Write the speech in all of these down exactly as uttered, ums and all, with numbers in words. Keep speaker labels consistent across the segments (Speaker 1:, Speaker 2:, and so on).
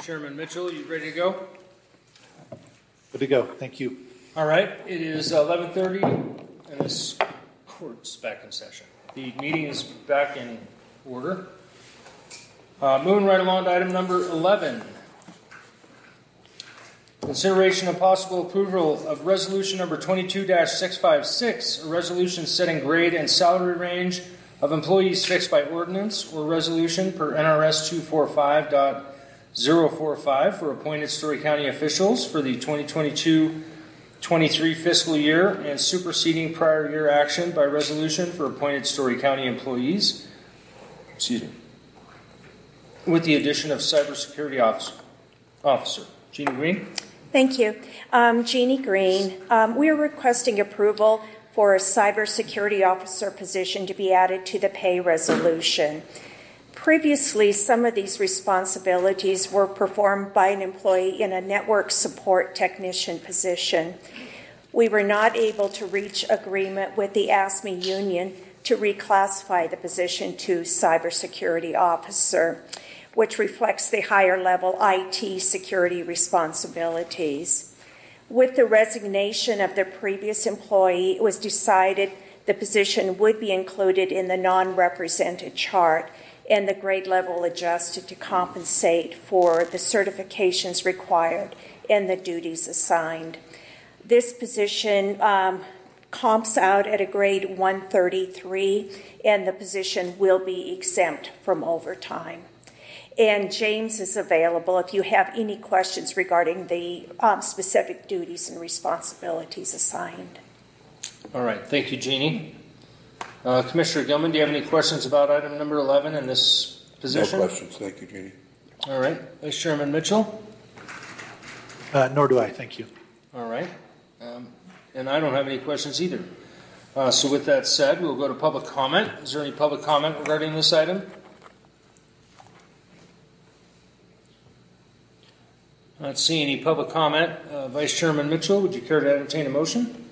Speaker 1: Mister Chairman Mitchell, you ready to go?
Speaker 2: Good to go. Thank you.
Speaker 1: All right. It is eleven thirty, and this court's back in session. The meeting is back in order. Uh, moving right along to item number eleven. Consideration of possible approval of resolution number twenty-two dash six five six, a resolution setting grade and salary range of employees fixed by ordinance or resolution per N R S two forty-five point oh forty-five for appointed Story County officials for the twenty twenty-two twenty-three fiscal year and superseding prior year action by resolution for appointed Story County employees. Excuse me. With the addition of cybersecurity officer. Officer. Jeannie Green.
Speaker 3: Thank you. Um, Jeannie Green. Um, we are requesting approval for a cybersecurity officer position to be added to the pay resolution. Previously, some of these responsibilities were performed by an employee in a network support technician position. We were not able to reach agreement with the A S M E union to reclassify the position to cybersecurity officer, which reflects the higher level I T security responsibilities. With the resignation of the previous employee, it was decided the position would be included in the non-represented chart and the grade level adjusted to compensate for the certifications required and the duties assigned. This position um, comps out at a grade one thirty-three, and the position will be exempt from overtime. And James is available if you have any questions regarding the um, specific duties and responsibilities assigned.
Speaker 1: All right. Thank you, Jeannie. Uh, Commissioner Gilman, do you have any questions about item number eleven in this position?
Speaker 4: No questions. Thank you, Jeannie.
Speaker 1: All right. Vice Chairman Mitchell?
Speaker 2: Uh, nor do I. Thank you.
Speaker 1: All right. Um, and I don't have any questions either. Uh, so with that said, we'll go to public comment. Is there any public comment regarding this item? Not seeing any public comment. Uh, Vice Chairman Mitchell, would you care to entertain a motion?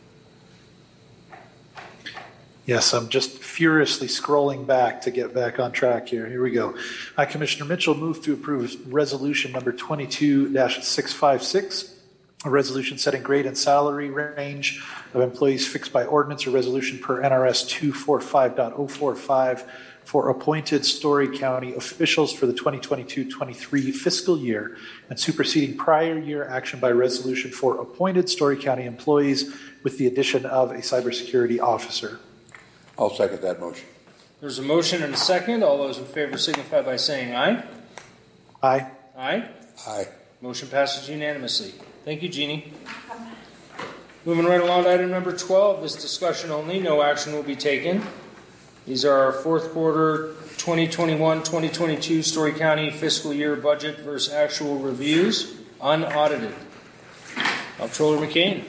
Speaker 2: Yes, I'm just furiously scrolling back to get back on track here. Here we go. Uh, Commissioner Mitchell moved to approve resolution number twenty-two dash six five six, a resolution setting grade and salary range of employees fixed by ordinance or resolution per N R S two forty-five point oh forty-five for appointed Story County officials for the twenty twenty-two twenty-three fiscal year and superseding prior year action by resolution for appointed Story County employees with the addition of a cybersecurity officer.
Speaker 4: I'll second that motion.
Speaker 1: There's a motion and a second. All those in favor signify by saying aye.
Speaker 2: Aye.
Speaker 1: Aye.
Speaker 4: Aye.
Speaker 1: Motion passes unanimously. Thank you, Jeannie. Moving right along to item number twelve. This discussion only. No action will be taken. These are our fourth quarter twenty twenty-one twenty twenty-two Story County fiscal year budget versus actual reviews, unaudited. Comptroller McCain.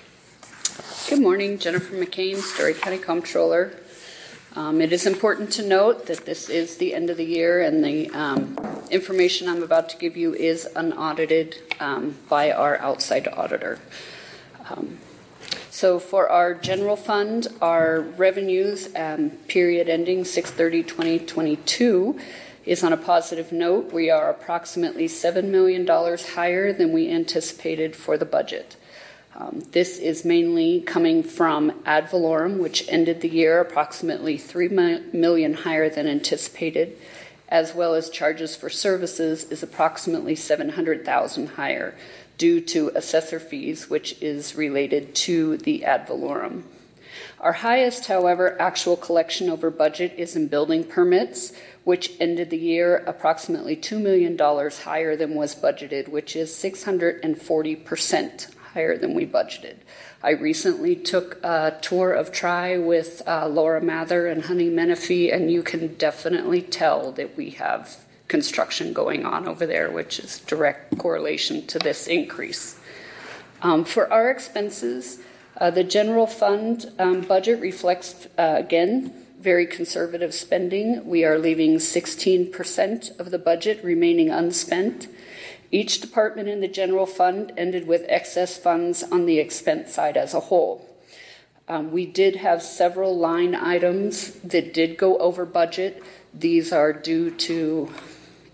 Speaker 5: Good morning, Jennifer McCain, Story County Comptroller. Um, it is important to note that this is the end of the year, and the um, information I'm about to give you is unaudited um, by our outside auditor. Um, So for our general fund, our revenues um, period ending six thirty twenty twenty-two is on a positive note. We are approximately seven million dollars higher than we anticipated for the budget. Um, this is mainly coming from ad valorem, which ended the year approximately three million dollars higher than anticipated, as well as charges for services is approximately seven hundred thousand dollars higher, due to assessor fees, which is related to the ad valorem. Our highest, however, actual collection over budget is in building permits, which ended the year approximately two million dollars higher than was budgeted, which is six hundred forty percent higher than we budgeted. I recently took a tour of Tri with uh, Laura Mather and Honey Menifee, and you can definitely tell that we have construction going on over there, which is direct correlation to this increase. Um, for our expenses, uh, the general fund um, budget reflects, uh, again, very conservative spending. We are leaving sixteen percent of the budget remaining unspent. Each department in the general fund ended with excess funds on the expense side as a whole. Um, we did have several line items that did go over budget. These are due to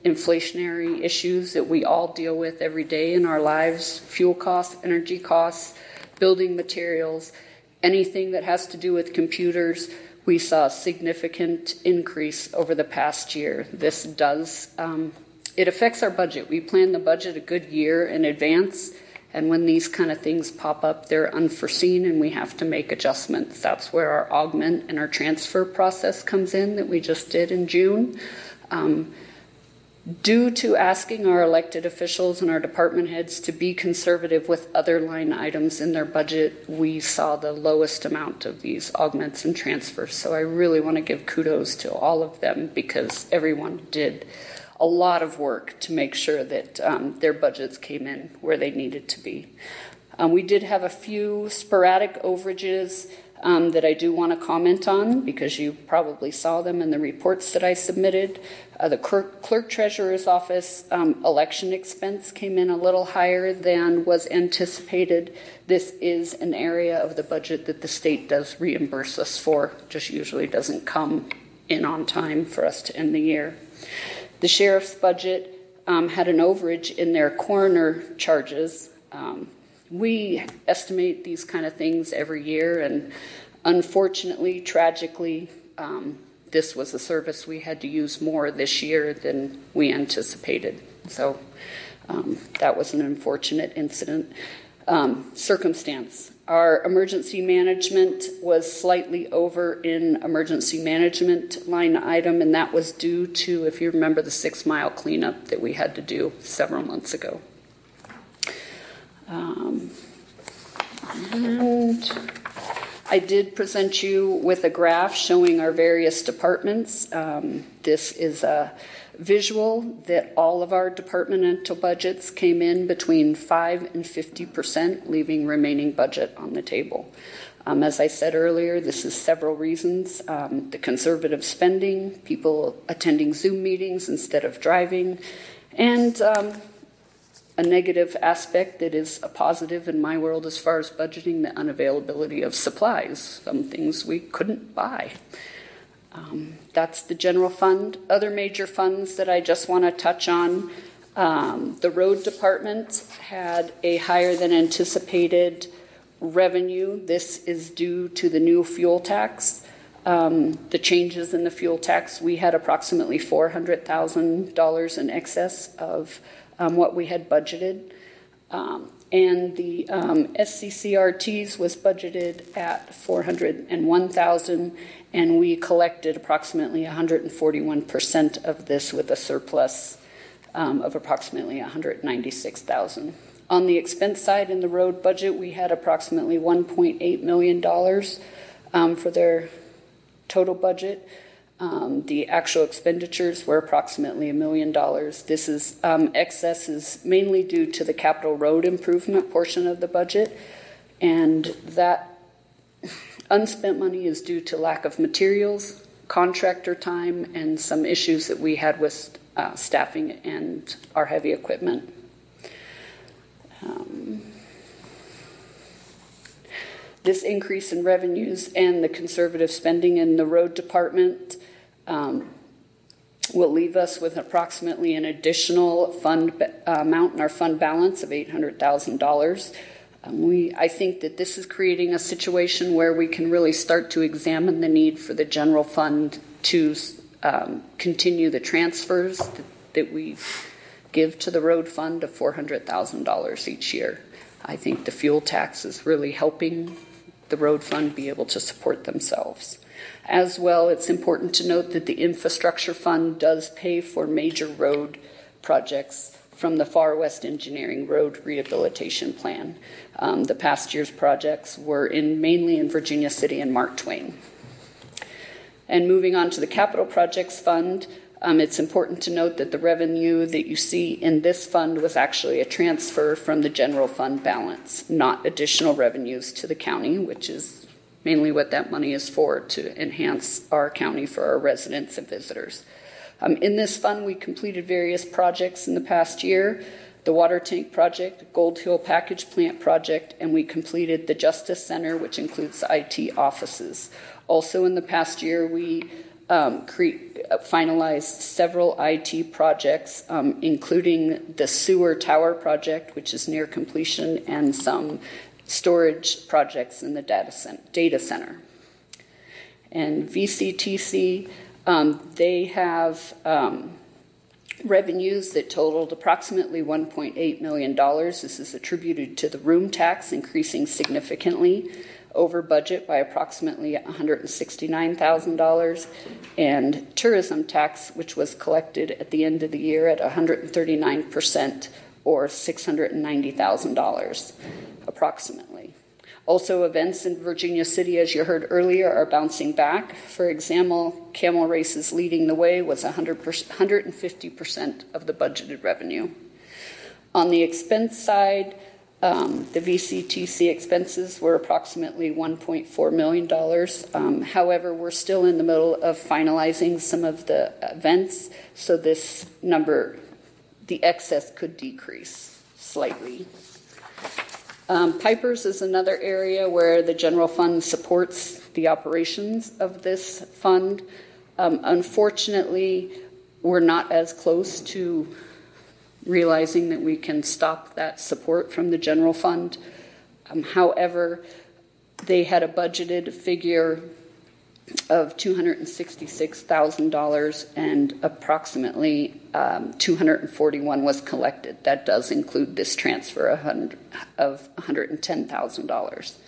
Speaker 5: inflationary issues that we all deal with every day in our lives, fuel costs, energy costs, building materials, anything that has to do with computers, we saw a significant increase over the past year. This does, um, it affects our budget. We plan the budget a good year in advance, and when these kind of things pop up, they're unforeseen and we have to make adjustments. That's where our augment and our transfer process comes in that we just did in June. Um, Due to asking our elected officials and our department heads to be conservative with other line items in their budget, we saw the lowest amount of these augments and transfers. So I really want to give kudos to all of them because everyone did a lot of work to make sure that um, their budgets came in where they needed to be. Um, we did have a few sporadic overages Um, that I do want to comment on because you probably saw them in the reports that I submitted. Uh, the clerk, clerk treasurer's office um, election expense came in a little higher than was anticipated. This is an area of the budget that the state does reimburse us for, just usually doesn't come in on time for us to end the year. The sheriff's budget um, had an overage in their coroner charges. Um, We estimate these kind of things every year, and unfortunately, tragically, um, this was a service we had to use more this year than we anticipated. So um, that was an unfortunate incident. Um, circumstance. Our emergency management was slightly over in emergency management line item, and that was due to, if you remember, the six-mile cleanup that we had to do several months ago. Um, and I did present you with a graph showing our various departments. Um, this is a visual that all of our departmental budgets came in between five and fifty percent, leaving remaining budget on the table. Um, as I said earlier, this is several reasons. Um, the conservative spending, people attending Zoom meetings instead of driving, and um, a negative aspect that is a positive in my world as far as budgeting, the unavailability of supplies, some things we couldn't buy. Um, that's the general fund. Other major funds that I just want to touch on, um, the road department had a higher than anticipated revenue. This is due to the new fuel tax. Um, the changes in the fuel tax, we had approximately four hundred thousand dollars in excess of Um, what we had budgeted. Um, and the um, S C C R Ts was budgeted at four hundred one thousand dollars, and we collected approximately one hundred forty-one percent of this with a surplus um, of approximately one hundred ninety-six thousand dollars. On the expense side in the road budget, we had approximately one point eight million dollars um, for their total budget. Um, the actual expenditures were approximately a million dollars. This is um, excess is mainly due to the capital road improvement portion of the budget, and that unspent money is due to lack of materials, contractor time, and some issues that we had with uh, staffing and our heavy equipment. Um, This increase in revenues and the conservative spending in the road department um, will leave us with approximately an additional fund uh, amount in our fund balance of eight hundred thousand dollars. Um, we, I think that this is creating a situation where we can really start to examine the need for the general fund to um, continue the transfers that, that we give to the road fund of four hundred thousand dollars each year. I think the fuel tax is really helping the road fund be able to support themselves. As well, it's important to note that the infrastructure fund does pay for major road projects from the Far West Engineering Road Rehabilitation Plan. Um, the past year's projects were in mainly in Virginia City and Mark Twain. And moving on to the Capital Projects Fund, Um, it's important to note that the revenue that you see in this fund was actually a transfer from the general fund balance, not additional revenues to the county, which is mainly what that money is for, to enhance our county for our residents and visitors. Um, in this fund, we completed various projects in the past year, the water tank project, Gold Hill package plant project, and we completed the Justice Center, which includes the I T offices. Also in the past year, we um, cre- finalized several I T projects, um, including the sewer tower project, which is near completion, and some storage projects in the data center. Data center. And V C T C, um, they have um, revenues that totaled approximately one point eight million dollars. This is attributed to the room tax increasing significantly over budget by approximately one hundred sixty-nine thousand dollars, and tourism tax, which was collected at the end of the year at one hundred thirty-nine percent, or six hundred ninety thousand dollars approximately. Also, events in Virginia City, as you heard earlier, are bouncing back. For example, camel races leading the way was one hundred fifty percent of the budgeted revenue. On the expense side, um, the V C T C expenses were approximately one point four million dollars. Um, however, we're still in the middle of finalizing some of the events, so this number, the excess, could decrease slightly. Um, Pipers is another area where the general fund supports the operations of this fund. Um, unfortunately, we're not as close to realizing that we can stop that support from the general fund. Um, however, they had a budgeted figure of two hundred sixty-six thousand dollars, and approximately um, two hundred forty-one was collected. That does include this transfer of one hundred ten thousand dollars.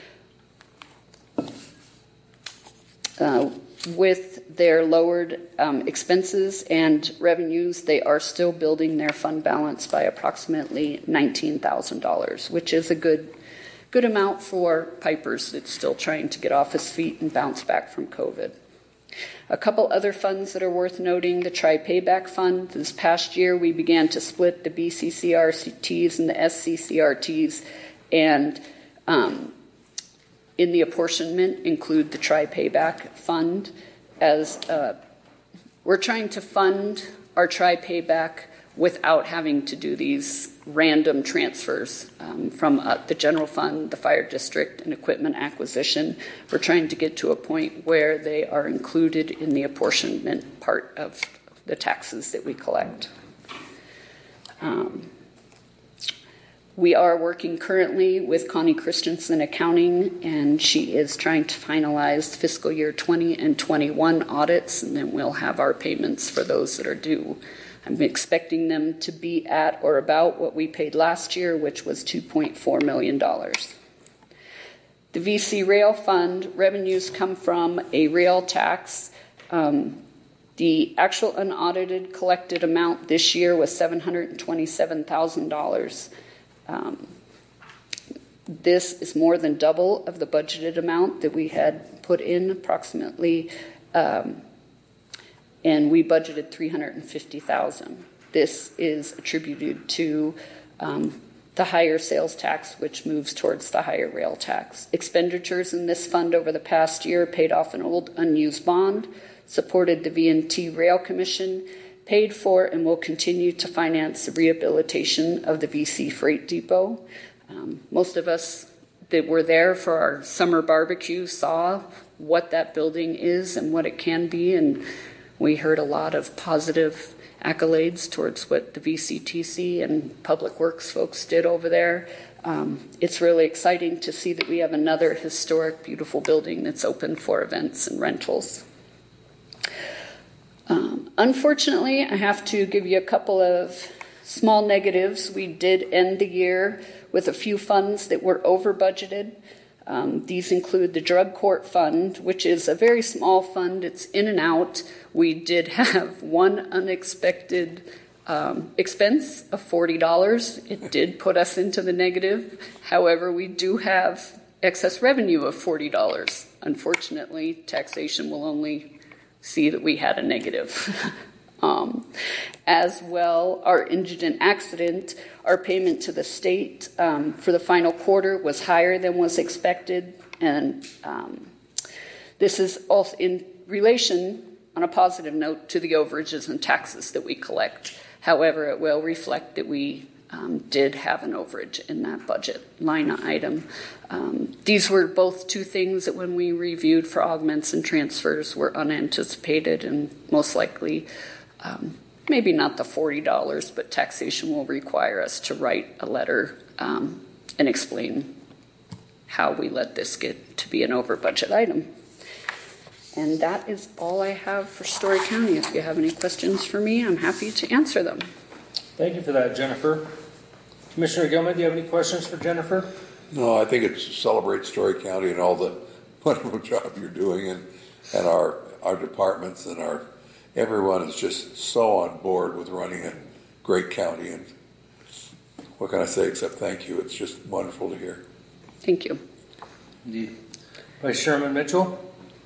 Speaker 5: Uh, with their lowered um, expenses and revenues, they are still building their fund balance by approximately nineteen thousand dollars, which is a good Good amount for Pipers that's still trying to get off his feet and bounce back from COVID. A couple other funds that are worth noting: the Tri-Payback Fund. This past year, we began to split the B C C R Ts and the S C C R Ts, and um, in the apportionment include the Tri-Payback Fund. As uh, we're trying to fund our Tri-Payback without having to do these random transfers um, from uh, the general fund, the fire district, and equipment acquisition. We're trying to get to a point where they are included in the apportionment part of the taxes that we collect. Um, we are working currently with Connie Christensen Accounting, and she is trying to finalize fiscal year twenty and twenty-one audits, and then we'll have our payments for those that are due. I'm expecting them to be at or about what we paid last year, which was two point four million dollars. The V C Rail Fund revenues come from a rail tax. Um, the actual unaudited collected amount this year was seven hundred twenty-seven thousand dollars. Um, this is more than double of the budgeted amount that we had put in, approximately. Um, and we budgeted three hundred fifty thousand dollars. This is attributed to um, the higher sales tax, which moves towards the higher rail tax. Expenditures in this fund over the past year paid off an old unused bond, supported the V and T Rail Commission, paid for and will continue to finance the rehabilitation of the V C Freight Depot. Um, most of us that were there for our summer barbecue saw what that building is and what it can be, and we heard a lot of positive accolades towards what the V C T C and Public Works folks did over there. Um, it's really exciting to see that we have another historic, beautiful building that's open for events and rentals. Um, unfortunately, I have to give you a couple of small negatives. We did end the year with a few funds that were over budgeted. Um, these include the Drug Court Fund, which is a very small fund. It's in and out. We did have one unexpected um, expense of forty dollars. It did put us into the negative. However, we do have excess revenue of forty dollars. Unfortunately, taxation will only see that we had a negative. Um, as well, our indigent accident, our payment to the state um, for the final quarter was higher than was expected, and um, this is also in relation, on a positive note, to the overages and taxes that we collect. However, it will reflect that we um, did have an overage in that budget line item. Um, these were both two things that when we reviewed for augments and transfers were unanticipated, and most likely um, maybe not the forty dollars, but taxation will require us to write a letter um, and explain how we let this get to be an over budget item. And that is all I have for Story County. If you have any questions for me, I'm happy to answer them.
Speaker 1: Thank you for that, Jennifer. Commissioner Gilman, do you have any questions for Jennifer?
Speaker 4: No, I think it's celebrate Story County and all the wonderful job you're doing, and and our our departments and our everyone is just so on board with running a great county. And what can I say except thank you? It's just wonderful to hear.
Speaker 5: Thank you.
Speaker 1: Indeed. Vice Chairman Mitchell?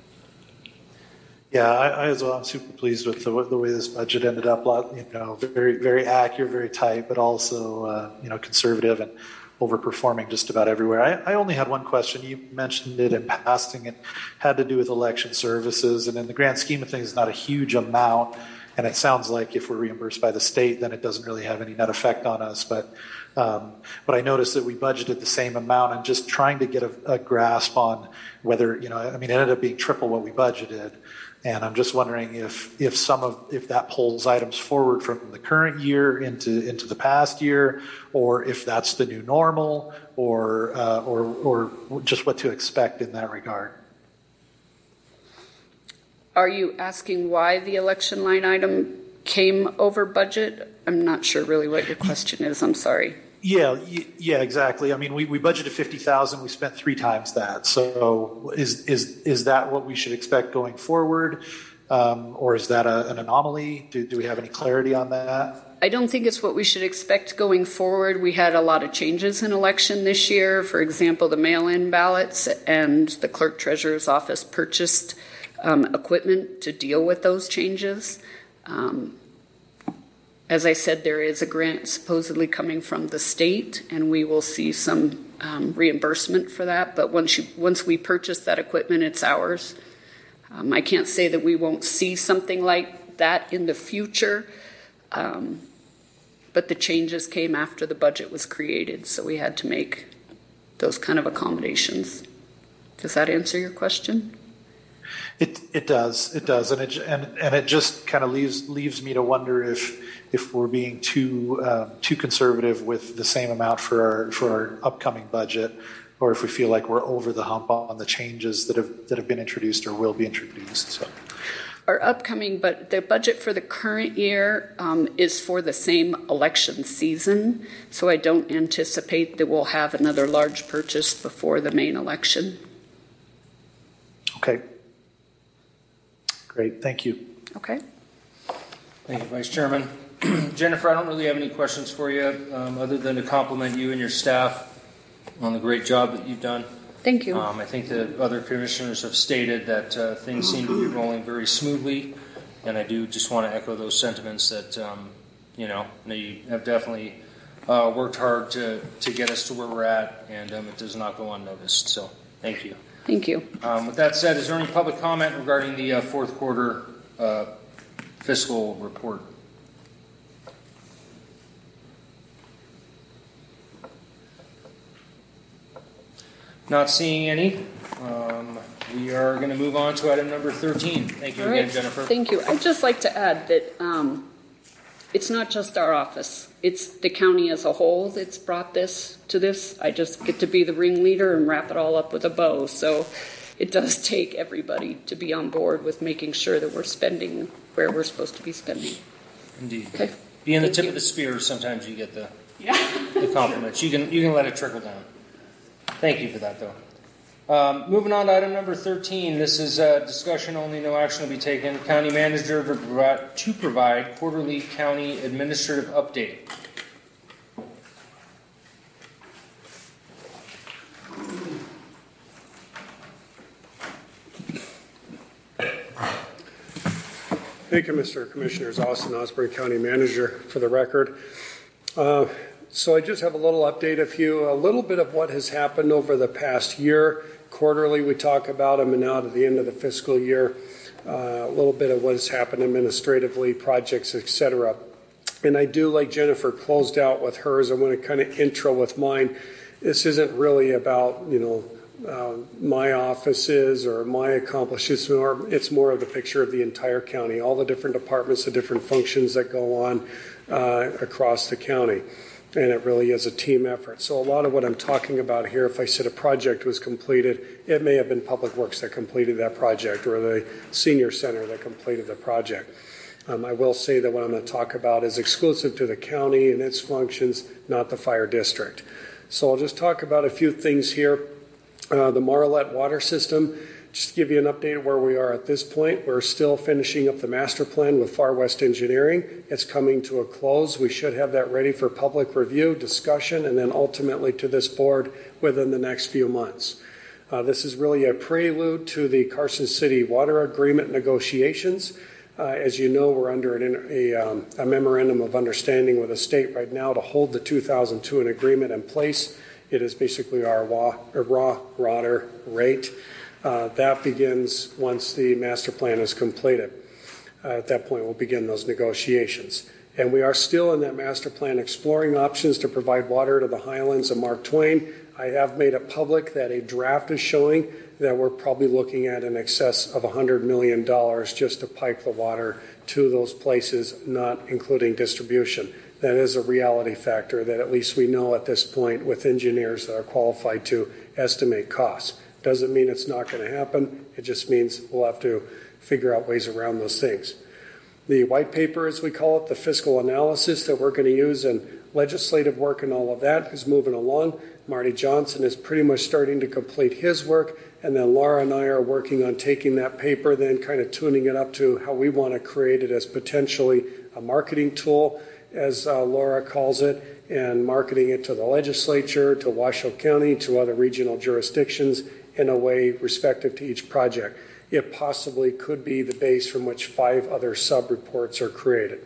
Speaker 2: Yeah, I, I as well. I'm super pleased with the, the way this budget ended up. You know, very, very accurate, very tight, but also uh, you know, conservative and overperforming just about everywhere. I, I only had one question. You mentioned it in passing. It had to do with election services, and in the grand scheme of things, not a huge amount. And it sounds like if we're reimbursed by the state, then it doesn't really have any net effect on us. But um, but I noticed that we budgeted the same amount, and just trying to get a, a grasp on whether, you know, I mean, it ended up being triple what we budgeted. And I'm just wondering if if some of if that pulls items forward from the current year into into the past year, or if that's the new normal, or uh, or or just what to expect in that regard.
Speaker 5: Are you asking why the election line item came over budget? I'm not sure really what your question is. I'm sorry.
Speaker 2: Yeah, yeah, exactly. I mean, we, we budgeted fifty thousand. We spent three times that. So is is is that what we should expect going forward, um, or is that a, an anomaly? Do do we have any clarity on that?
Speaker 5: I don't think it's what we should expect going forward. We had a lot of changes in election this year. For example, the mail-in ballots, and the clerk treasurer's office purchased um, equipment to deal with those changes. Um, As I said, there is a grant supposedly coming from the state, and we will see some um, reimbursement for that. But once you, once we purchase that equipment, it's ours. Um, I can't say that we won't see something like that in the future, um, but the changes came after the budget was created, so we had to make those kind of accommodations. Does that answer your question?
Speaker 2: It it does, it does, and it and and it just kind of leaves leaves me to wonder if if we're being too um, too conservative with the same amount for our for our upcoming budget, or if we feel like we're over the hump on the changes that have that have been introduced or will be introduced. So.
Speaker 5: Our upcoming, but the budget for the current year um, is for the same election season, so I don't anticipate that we'll have another large purchase before the main election.
Speaker 2: Okay. Great, thank you.
Speaker 5: Okay.
Speaker 1: Thank you, Vice Chairman. Jennifer, I don't really have any questions for you, um, other than to compliment you and your staff on the great job that you've done.
Speaker 5: Thank you.
Speaker 1: Um, I think the other commissioners have stated that uh, things seem to be rolling very smoothly, and I do just want to echo those sentiments that, um, you know, you have definitely uh, worked hard to, to get us to where we're at, and um, it does not go unnoticed. So thank you.
Speaker 5: Thank you.
Speaker 1: Um, with that said, is there any public comment regarding the uh, fourth quarter uh, fiscal report? Not seeing any. Um, we are going to move on to item number thirteen. Thank you
Speaker 5: All
Speaker 1: again,
Speaker 5: right.
Speaker 1: Jennifer.
Speaker 5: Thank you. I'd just like to add that um, it's not just our office. It's the county as a whole that's brought this to this. I just get to be the ringleader and wrap it all up with a bow. So it does take everybody to be on board with making sure that we're spending where we're supposed to be spending.
Speaker 1: Indeed.
Speaker 5: Okay.
Speaker 1: Being the
Speaker 5: Thank
Speaker 1: tip
Speaker 5: you.
Speaker 1: of the spear, sometimes you get the,
Speaker 5: Yeah.
Speaker 1: the compliments. You can you can let it trickle down. Thank you for that, though. Um, moving on to item number thirteen. This is uh, discussion only, no action will be taken. County manager to provide, to provide quarterly county administrative update.
Speaker 6: Thank you, Mister Commissioners. Austin Osborne, County Manager, for the record. Uh, so I just have a little update of you, a little bit of what has happened over the past year. Quarterly, we talk about them, and now to the end of the fiscal year, uh, a little bit of what has happened administratively, projects, et cetera. And I do, like Jennifer closed out with hers, I want to kind of intro with mine. This isn't really about, you know, uh, my offices or my accomplishments. It's more, it's more of the picture of the entire county, all the different departments, the different functions that go on uh, across the county. And it really is a team effort. So a lot of what I'm talking about here, if I said a project was completed, it may have been Public Works that completed that project or the Senior Center that completed the project. Um, I will say that what I'm going to talk about is exclusive to the county and its functions, not the fire district. So I'll just talk about a few things here. Uh, the Marlette water system, just to give you an update of where we are at this point. We're still finishing up the master plan with Far West Engineering. It's coming to a close. We should have that ready for public review, discussion, and then ultimately to this board within the next few months. Uh, this is really a prelude to the Carson City Water Agreement negotiations. Uh, as you know, we're under an, a, um, a memorandum of understanding with the state right now to hold the two thousand two agreement in place. It is basically our raw, raw water rate. Uh, that begins once the master plan is completed. Uh, at that point, we'll begin those negotiations. And we are still in that master plan exploring options to provide water to the Highlands of Mark Twain. I have made it public that a draft is showing that we're probably looking at in excess of one hundred million dollars just to pipe the water to those places, not including distribution. That is a reality factor that at least we know at this point with engineers that are qualified to estimate costs. Doesn't mean it's not going to happen. It just means we'll have to figure out ways around those things. The white paper, as we call it, the fiscal analysis that we're going to use in legislative work and all of that is moving along. Marty Johnson is pretty much starting to complete his work, and then Laura and I are working on taking that paper, then kind of tuning it up to how we want to create it as potentially a marketing tool, as uh, Laura calls it, and marketing it to the legislature, to Washoe County, to other regional jurisdictions in a way respective to each project. It possibly could be the base from which five other sub-reports are created.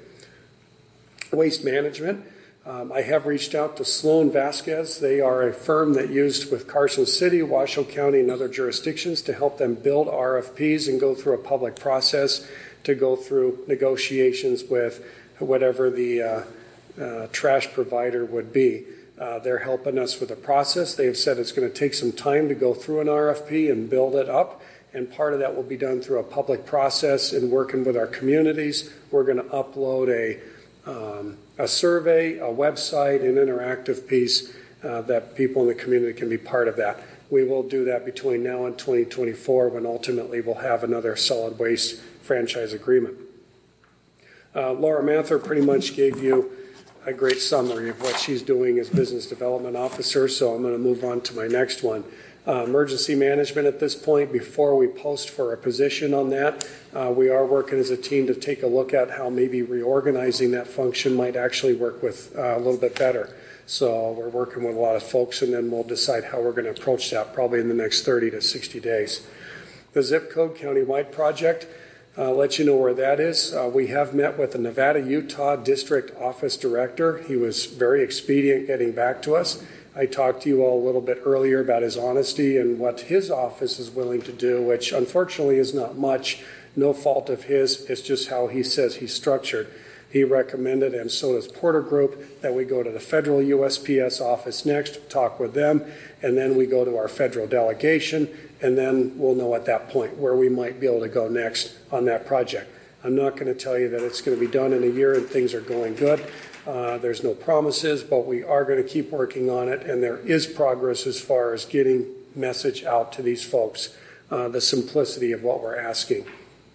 Speaker 6: Waste management. Um, I have reached out to Sloan Vasquez. They are a firm that used with Carson City, Washoe County, and other jurisdictions to help them build R F Ps and go through a public process to go through negotiations with whatever the uh, uh, trash provider would be. Uh, they're helping us with the process. They have said it's going to take some time to go through an R F P and build it up. And part of that will be done through a public process and working with our communities. We're going to upload a Um, a survey, a website, an interactive piece uh, that people in the community can be part of that. We will do that between now and twenty twenty-four when ultimately we'll have another solid waste franchise agreement. Uh, Laura Mather pretty much gave you a great summary of what she's doing as business development officer, so I'm going to move on to my next one. Uh, emergency management at this point, before we post for a position on that, uh, we are working as a team to take a look at how maybe reorganizing that function might actually work with uh, a little bit better. So we're working with a lot of folks, and then we'll decide how we're going to approach that probably in the next thirty to sixty days. The zip code countywide project, uh, let you know where that is. Uh, we have met with the Nevada-Utah District Office Director. He was very expedient getting back to us. I talked to you all a little bit earlier about his honesty and what his office is willing to do, which unfortunately is not much. No fault of his. It's just how he says he's structured. He recommended, and so does Porter Group, that we go to the federal U S P S office next, talk with them, and then we go to our federal delegation, and then we'll know at that point where we might be able to go next on that project. I'm not going to tell you that it's going to be done in a year and things are going good. Uh, there's no promises, but we are going to keep working on it, and there is progress as far as getting message out to these folks, uh, the simplicity of what we're asking.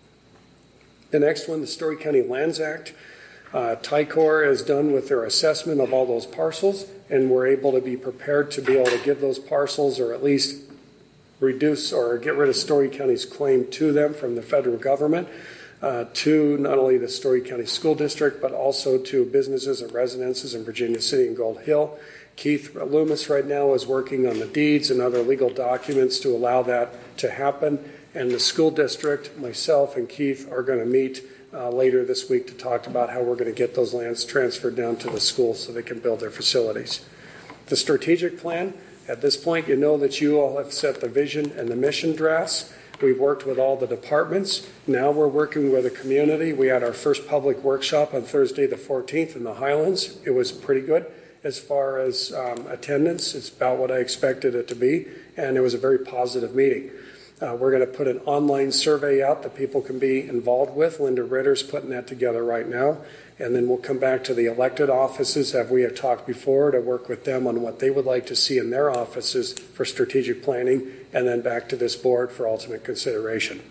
Speaker 6: The next one, the Story County Lands Act. Uh, Ticor is done with their assessment of all those parcels, and we're able to be prepared to be able to give those parcels or at least reduce or get rid of Story County's claim to them from the federal government. Uh, to not only the Story County School District, but also to businesses and residences in Virginia City and Gold Hill. Keith Loomis right now is working on the deeds and other legal documents to allow that to happen. And the school district, myself and Keith are going to meet uh, later this week to talk about how we're going to get those lands transferred down to the schools so they can build their facilities. The strategic plan, at this point, you know that you all have set the vision and the mission drafts. We've worked with all the departments. Now we're working with the community. We had our first public workshop on Thursday the fourteenth in the Highlands. It was pretty good as far as um, attendance. It's about what I expected it to be, and it was a very positive meeting. Uh, we're going to put an online survey out that people can be involved with. Linda Ritter's putting that together right now. And then we'll come back to the elected offices, as we have talked before, to work with them on what they would like to see in their offices for strategic planning, and then back to this board for ultimate consideration.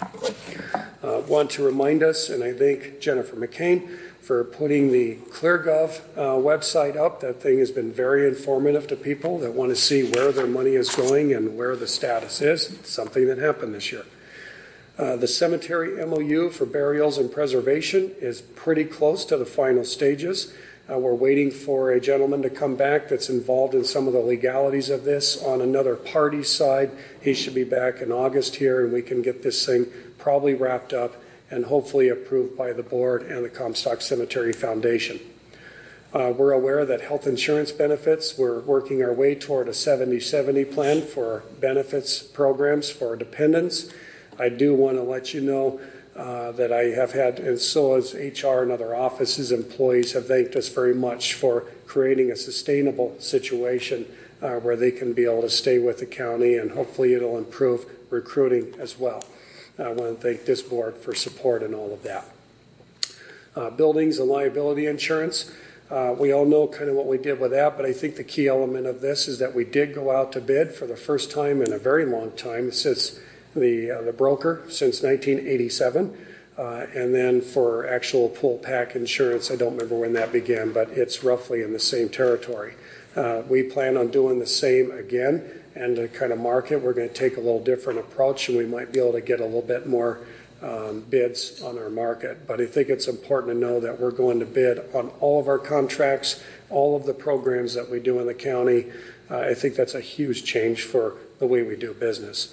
Speaker 6: Uh, want to remind us, and I thank Jennifer McCain for putting the ClearGov uh, website up. That thing has been very informative to people that want to see where their money is going and where the status is. It's something that happened this year. Uh, the cemetery M O U for burials and preservation is pretty close to the final stages. Uh, we're waiting for a gentleman to come back that's involved in some of the legalities of this on another party's side. He should be back in August here, and we can get this thing probably wrapped up and hopefully approved by the board and the Comstock Cemetery Foundation. Uh, we're aware that health insurance benefits, we're working our way toward a seventy seventy plan for benefits programs for dependents. I do want to let you know uh, that I have had, and so has H R and other offices, employees have thanked us very much for creating a sustainable situation uh, where they can be able to stay with the county, and hopefully it'll improve recruiting as well. I want to thank this board for support and all of that. Uh, buildings and liability insurance. Uh, we all know kind of what we did with that, but I think the key element of this is that we did go out to bid for the first time in a very long time since the uh, the broker since nineteen eighty-seven, uh, and then for actual pool pack insurance, I don't remember when that began, but it's roughly in the same territory. Uh, we plan on doing the same again, and to kind of market, we're going to take a little different approach, and we might be able to get a little bit more um, bids on our market. But I think it's important to know that we're going to bid on all of our contracts, all of the programs that we do in the county. Uh, I think that's a huge change for the way we do business.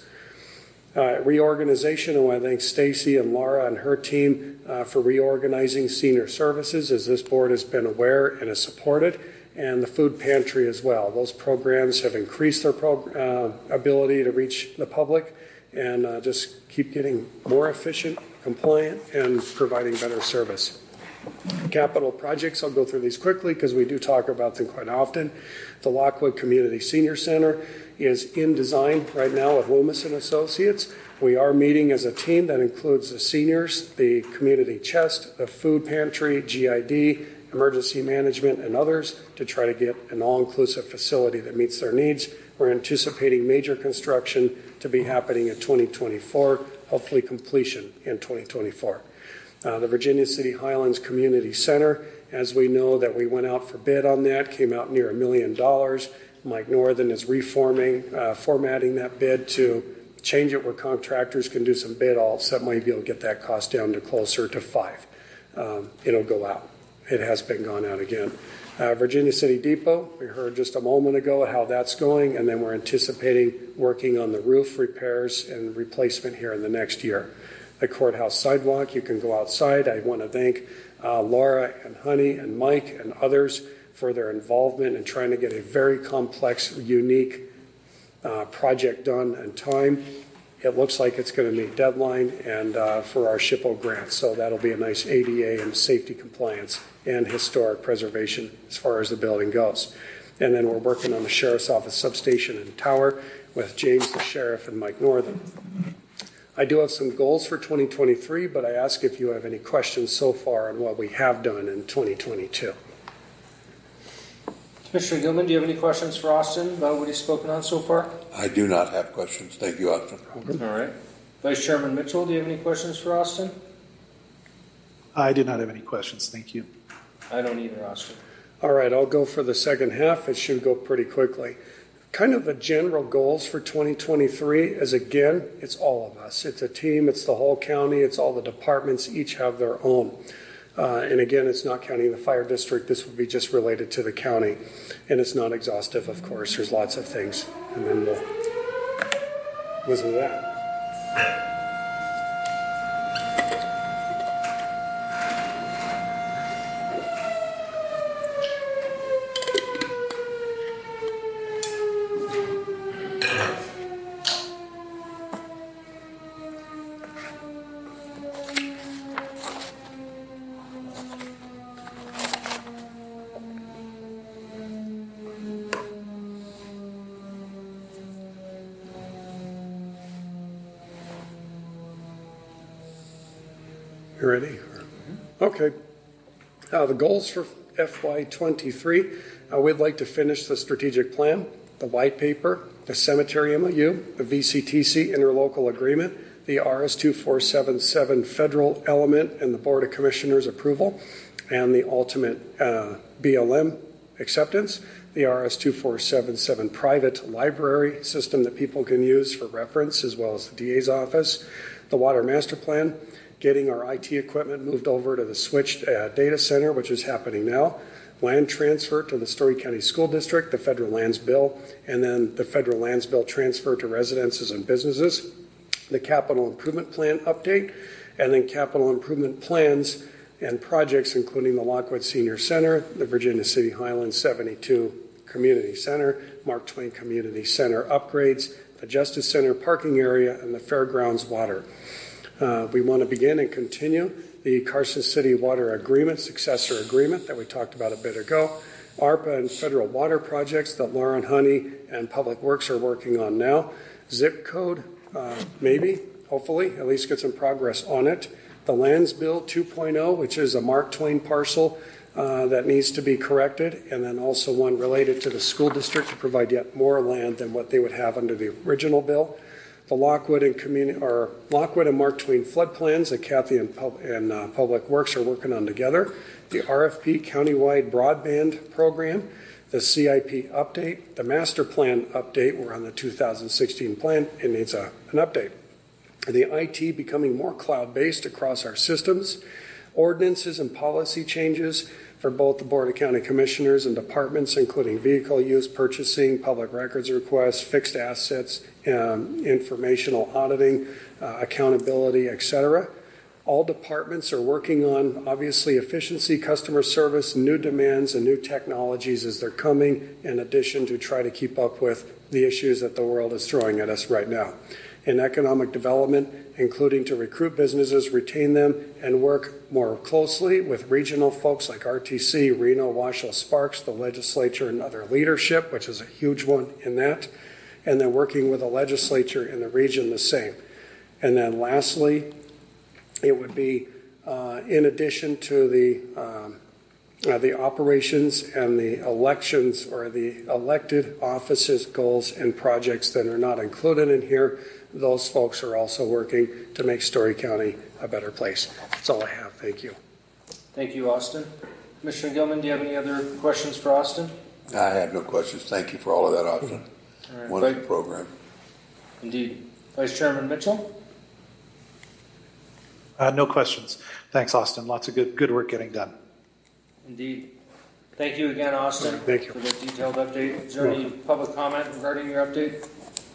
Speaker 6: Uh, reorganization, I want to thank Stacy and Laura and her team uh, for reorganizing senior services, as this board has been aware and has supported, and the food pantry as well. Those programs have increased their prog- uh, ability to reach the public and uh, just keep getting more efficient, compliant, and providing better service. Capital projects, I'll go through these quickly because we do talk about them quite often. The Lockwood Community Senior Center is in design right now with Loomis and Associates. We are meeting as a team that includes the seniors, the community chest, the food pantry, G I D, emergency management, and others to try to get an all-inclusive facility that meets their needs. We're anticipating major construction to be happening in twenty twenty-four, hopefully completion in twenty twenty-four. Uh, the Virginia City Highlands Community Center, as we know that we went out for bid on that, came out near a million dollars. Mike Northern is reforming, uh, formatting that bid to change it where contractors can do some bid alts that might be able to get that cost down to closer to five. Um, it'll go out. It has been gone out again. Uh, Virginia City Depot, we heard just a moment ago how that's going, and then we're anticipating working on the roof repairs and replacement here in the next year. The courthouse sidewalk, you can go outside. I want to thank uh, Laura and Honey and Mike and others for their involvement in trying to get a very complex, unique uh, project done in time. It looks like it's going to meet deadline and uh, for our SHPO grant, so that'll be a nice A D A and safety compliance and historic preservation as far as the building goes. And then we're working on the Sheriff's Office substation and tower with James the Sheriff and Mike Northern. I do have some goals for twenty twenty-three, but I ask if you have any questions so far on what we have done in twenty twenty-two.
Speaker 1: Commissioner Gilman, do you have any questions for Austin about what he's spoken on so far?
Speaker 4: I do not have questions. Thank you, Austin.
Speaker 1: All right. Vice Chairman Mitchell, do you have any questions for Austin?
Speaker 2: I do not have any questions. Thank you.
Speaker 1: I don't either, Austin.
Speaker 6: All right, I'll go for the second half. It should go pretty quickly. Kind of the general goals for twenty twenty-three is, again, it's all of us. It's a team. It's the whole county. It's all the departments. Each have their own. Uh, and again, it's not counting the fire district. This would be just related to the county. And it's not exhaustive, of course. There's lots of things. And then we'll listen to that. You ready? Okay. Uh, the goals for F Y twenty-three, uh, we'd like to finish the strategic plan, the white paper, the cemetery M O U, the V C T C interlocal agreement, the R S two four seven seven federal element and the Board of Commissioners approval, and the ultimate uh, B L M acceptance, the R S two four seven seven private library system that people can use for reference, as well as the D A's office, the water master plan, getting our I T equipment moved over to the switched uh, data center, which is happening now, land transfer to the Story County School District, the federal lands bill, and then the federal lands bill transfer to residences and businesses, the capital improvement plan update, and then capital improvement plans and projects including the Lockwood Senior Center, the Virginia City Highlands seventy-two Community Center, Mark Twain Community Center upgrades, the Justice Center parking area, and the Fairgrounds water. Uh, we want to begin and continue the Carson City Water Agreement, successor agreement that we talked about a bit ago, ARPA and federal water projects that Lauren Honey and Public Works are working on now, zip code, uh, maybe, hopefully, at least get some progress on it, the Lands Bill two point oh, which is a Mark Twain parcel uh, that needs to be corrected, and then also one related to the school district to provide yet more land than what they would have under the original bill. The Lockwood and community, or Lockwood and Mark Twain flood plans that Kathy and, Pub, and uh, Public Works are working on together. The R F P countywide broadband program, the C I P update, the master plan update. We're on the two thousand sixteen plan. It needs a, an update. The I T becoming more cloud-based across our systems. Ordinances and policy changes for both the Board of County Commissioners and departments, including vehicle use, purchasing, public records requests, fixed assets, um, informational auditing, uh, accountability, et cetera. All departments are working on, obviously, efficiency, customer service, new demands, and new technologies as they're coming, in addition to try to keep up with the issues that the world is throwing at us right now. In economic development, including to recruit businesses, retain them, and work more closely with regional folks like R T C, Reno, Washoe, Sparks, the legislature, and other leadership, which is a huge one in that. And then working with the legislature in the region the same. And then lastly, it would be uh, in addition to the um, uh, the operations and the elections or the elected offices, goals, and projects that are not included in here. Those folks are also working to make Story County a better place. That's all I have. Thank you.
Speaker 1: Thank you, Austin. Commissioner Gilman, do you have any other questions for Austin?
Speaker 4: I have no questions. Thank you for all of that, Austin.
Speaker 1: All right.
Speaker 4: Wonderful
Speaker 1: Vice,
Speaker 4: program.
Speaker 1: Indeed. Vice Chairman Mitchell?
Speaker 2: Uh, no questions. Thanks, Austin. Lots of good good work getting done.
Speaker 1: Indeed. Thank you again, Austin,
Speaker 6: Thank you.
Speaker 1: for the detailed update. Is there any public comment regarding your update?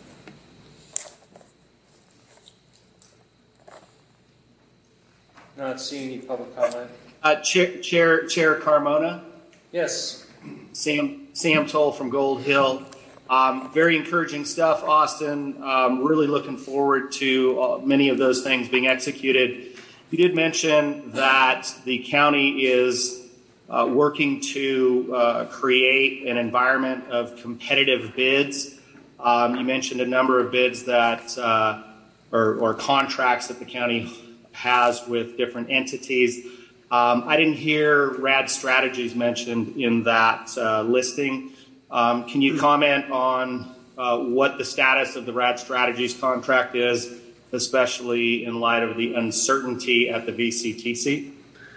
Speaker 1: Not seeing any public comment.
Speaker 7: Uh, Chair, Chair, Chair Carmona,
Speaker 1: Yes.
Speaker 7: Sam, Sam Toll from Gold Hill. Um, very encouraging stuff, Austin. Um, really looking forward to uh, many of those things being executed. You did mention that the county is uh, working to uh, create an environment of competitive bids. Um, you mentioned a number of bids that, uh, or, or contracts that the county has with different entities. Um, I didn't hear RAD Strategies mentioned in that uh, listing. Um, can you comment on uh, what the status of the RAD Strategies contract is, especially in light of the uncertainty at the V C T C?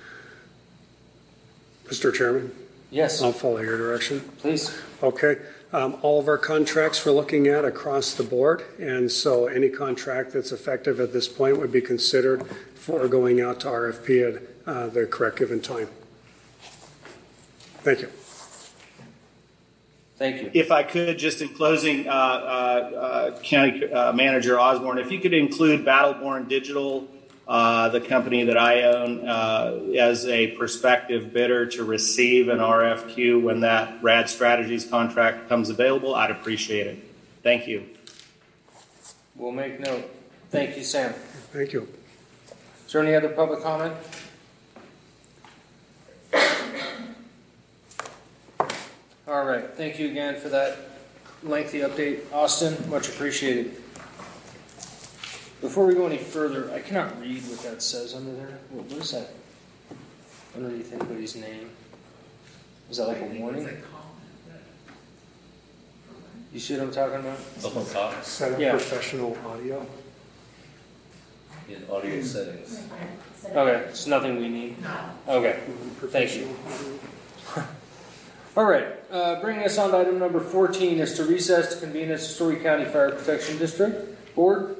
Speaker 6: Mister Chairman?
Speaker 1: Yes.
Speaker 6: I'll follow your direction.
Speaker 1: Please.
Speaker 6: Okay. Um, all of our contracts we're looking at across the board, and so any contract that's effective at this point would be considered for going out to R F P at uh, the correct given time. Thank you.
Speaker 1: Thank you.
Speaker 7: If I could, just in closing, uh, uh, uh, County uh, Manager Osborne, if you could include Battleborn Digital, uh, the company that I own, uh, as a prospective bidder to receive an R F Q when that RAD Strategies contract comes available, I'd appreciate it. Thank you.
Speaker 1: We'll make note. Thank you, Sam.
Speaker 6: Thank you.
Speaker 1: Is there any other public comment? All right. Thank you again for that lengthy update, Austin. Much appreciated. Before we go any further, I cannot read what that says under there. What, what is that? Underneath anybody's name? Is that like a warning? You see what I'm talking about?
Speaker 8: Up on top
Speaker 6: Set up
Speaker 1: Yeah.
Speaker 6: professional audio.
Speaker 8: in audio settings.
Speaker 1: Okay, it's nothing we need. Okay, thank you. All right, uh, bringing us on to item number fourteen is to recess to convene as Story County Fire Protection District Board.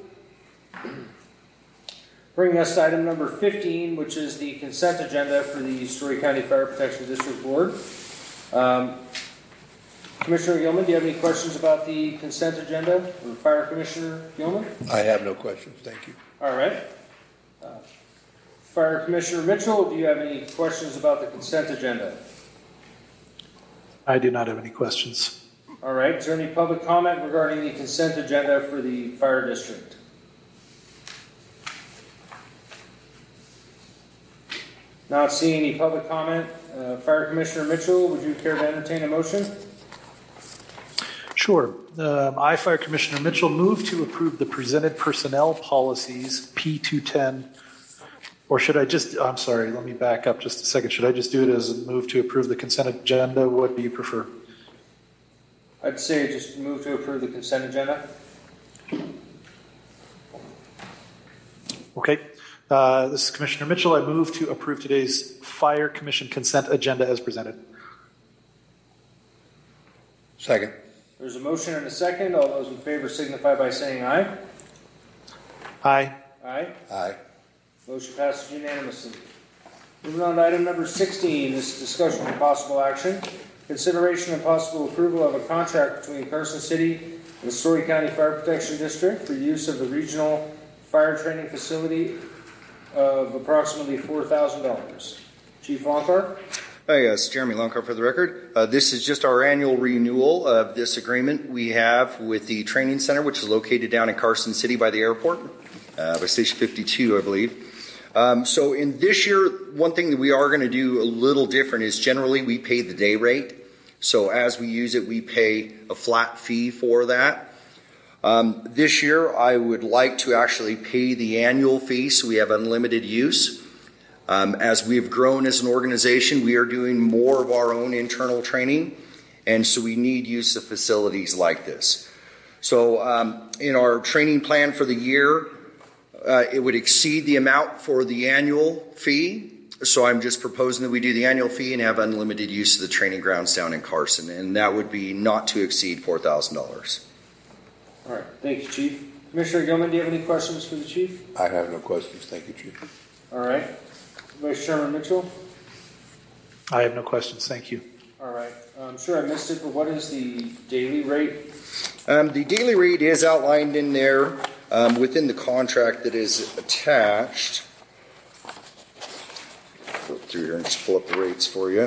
Speaker 1: Bringing us to item number fifteen, which is the consent agenda for the Story County Fire Protection District Board. Um, Commissioner Gilman, do you have any questions about the consent agenda? Or Fire Commissioner Gilman?
Speaker 4: I have no questions, thank you.
Speaker 1: All right. Uh, Fire Commissioner Mitchell, do you have any questions about the consent agenda?
Speaker 2: I do not have any questions.
Speaker 1: All right. Is there any public comment regarding the consent agenda for the fire district? Not seeing any public comment. Uh, Fire Commissioner Mitchell, would you care to entertain a motion?
Speaker 2: Sure. Um, I, Fire Commissioner Mitchell, move to approve the presented personnel policies P two ten. Or should I just, I'm sorry, let me back up just a second. Should I just do it as a move to approve the consent agenda? What do you prefer?
Speaker 1: I'd say just move to approve the consent agenda.
Speaker 2: Okay. Uh, this is Commissioner Mitchell. I move to approve today's Fire Commission consent agenda as presented.
Speaker 4: Second.
Speaker 1: There's a motion and a second. All those in favor signify by saying aye.
Speaker 2: Aye.
Speaker 1: Aye.
Speaker 4: Aye.
Speaker 1: Motion passes unanimously. Moving on to item number sixteen, this is discussion of possible action. Consideration and possible approval of a contract between Carson City and the Story County Fire Protection District for use of the regional fire training facility of approximately four thousand dollars. Chief Lonkar?
Speaker 9: Hi, yes, Jeremy Lonkar for the record. Uh, this is just our annual renewal of this agreement we have with the training center, which is located down in Carson City by the airport, uh, by Station fifty-two, I believe. Um, so in this year, one thing that we are going to do a little different is generally we pay the day rate. So as we use it, we pay a flat fee for that. Um, this year, I would like to actually pay the annual fee so we have unlimited use. Um, as we've grown as an organization, we are doing more of our own internal training, and so we need use of facilities like this. So um, in our training plan for the year, uh, it would exceed the amount for the annual fee. So I'm just proposing that we do the annual fee and have unlimited use of the training grounds down in Carson, and that would be not to exceed four thousand dollars.
Speaker 1: All right, thank you, Chief. Commissioner Gilman, do you have any questions for the Chief?
Speaker 4: I have no questions, thank you, Chief.
Speaker 1: All right. Vice Chairman Mitchell?
Speaker 2: I have no questions. Thank you.
Speaker 1: All right. I'm sure I missed it, but what is the daily rate?
Speaker 9: Um, the daily rate is outlined in there um, within the contract that is attached. Go through here and just pull up the rates for you.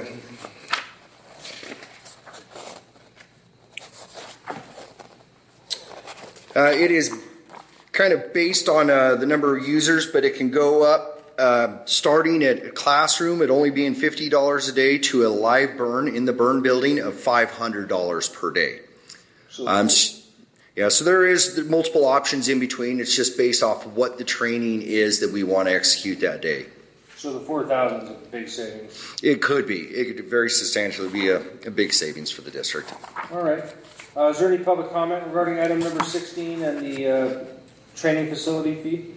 Speaker 9: Uh, it is kind of based on uh, the number of users, but it can go up uh, starting at a classroom at only being fifty dollars a day to a live burn in the burn building of five hundred dollars per day.
Speaker 1: So
Speaker 9: Um, yeah, so there is multiple options in between. It's just based off of what the training is that we want to execute that day.
Speaker 1: So the four thousand is a big savings.
Speaker 9: It could be. It could very substantially be a, a big savings for the district.
Speaker 1: All right. Uh, is there any public comment regarding item number sixteen and the uh, training facility fee?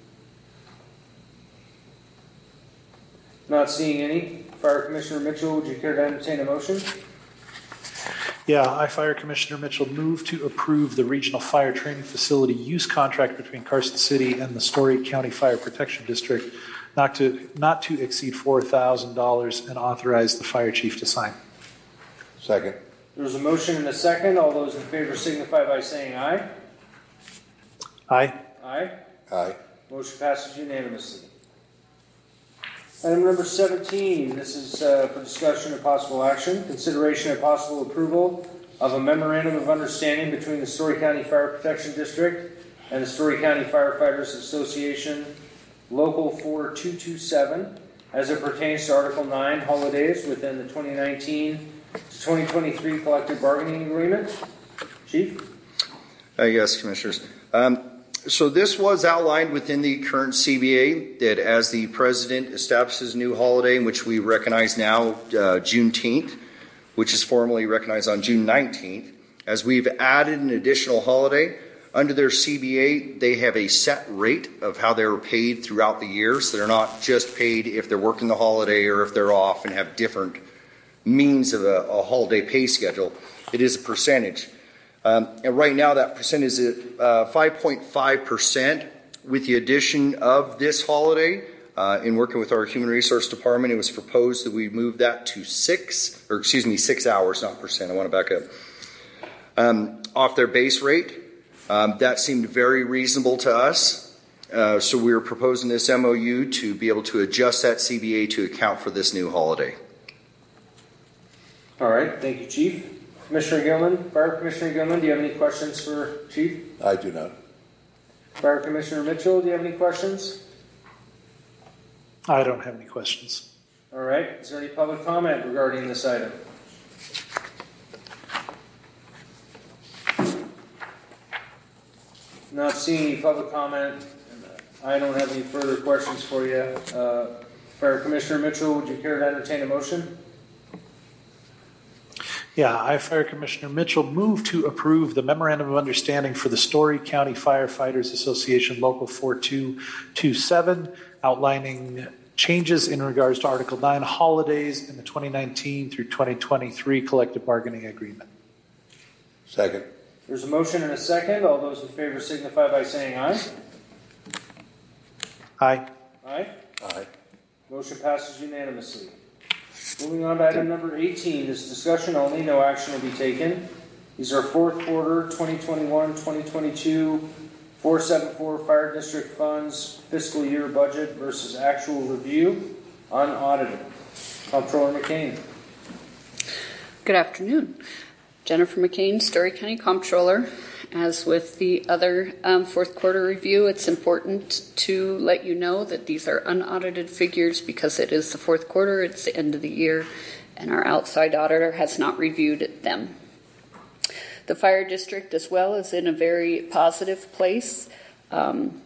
Speaker 1: Not seeing any. Fire Commissioner Mitchell, would you care to entertain a motion?
Speaker 2: Yeah, I, Fire Commissioner Mitchell, move to approve the Regional Fire Training Facility use contract between Carson City and the Story County Fire Protection District, not to not to exceed four thousand dollars, and authorize the fire chief to sign.
Speaker 4: Second.
Speaker 1: There's a motion and a second. All those in favor signify by saying aye.
Speaker 2: Aye.
Speaker 1: Aye.
Speaker 4: Aye.
Speaker 1: Motion passes unanimously. Item number seventeen, this is uh, for discussion and possible action. Consideration and possible approval of a memorandum of understanding between the Story County Fire Protection District and the Story County Firefighters Association Local four two two seven as it pertains to Article nine holidays within the twenty nineteen to twenty twenty-three collective bargaining agreement. Chief?
Speaker 9: Uh, yes, Commissioners. Um, So this was outlined within the current C B A that as the president establishes a new holiday, in which we recognize now uh, Juneteenth, which is formally recognized on June nineteenth, as we've added an additional holiday, under their C B A, they have a set rate of how they're paid throughout the year. So they're not just paid if they're working the holiday or if they're off and have different means of a, a holiday pay schedule. It is a percentage. Um, and right now that percent is at uh, five point five percent. With the addition of this holiday, uh, in working with our Human Resource Department, it was proposed that we move that to six, or excuse me, six hours, not percent. I want to back up. Um, off their base rate. Um, that seemed very reasonable to us. Uh, so we were proposing this M O U to be able to adjust that C B A to account for this new holiday.
Speaker 1: All right, thank you, Chief. Commissioner Gilman, Fire Commissioner Gilman, do you have any questions for Chief?
Speaker 4: I do not.
Speaker 1: Fire Commissioner Mitchell, do you have any questions?
Speaker 2: I don't have any questions.
Speaker 1: All right, is there any public comment regarding this item? Not seeing any public comment. I don't have any further questions for you. Uh, Fire Commissioner Mitchell, would you care to entertain a motion?
Speaker 2: Yeah, I, Fire Commissioner Mitchell, move to approve the Memorandum of Understanding for the Story County Firefighters Association Local four two two seven, outlining changes in regards to Article nine holidays in the twenty nineteen through twenty twenty-three collective bargaining agreement.
Speaker 4: Second.
Speaker 1: There's a motion and a second. All those in favor signify by saying aye.
Speaker 2: Aye.
Speaker 1: Aye.
Speaker 4: Aye.
Speaker 1: Motion passes unanimously. Moving on to item number eighteen, this discussion only, no action will be taken. These are fourth quarter twenty twenty-one twenty twenty-two four seventy-four Fire District Funds fiscal year budget versus actual review, unaudited. Comptroller McCain.
Speaker 5: Good afternoon. Jennifer McCain, Story County Comptroller. As with the other um, fourth quarter review, it's important to let you know that these are unaudited figures because it is the fourth quarter, it's the end of the year, and our outside auditor has not reviewed them. The fire district as well is in a very positive place. Um,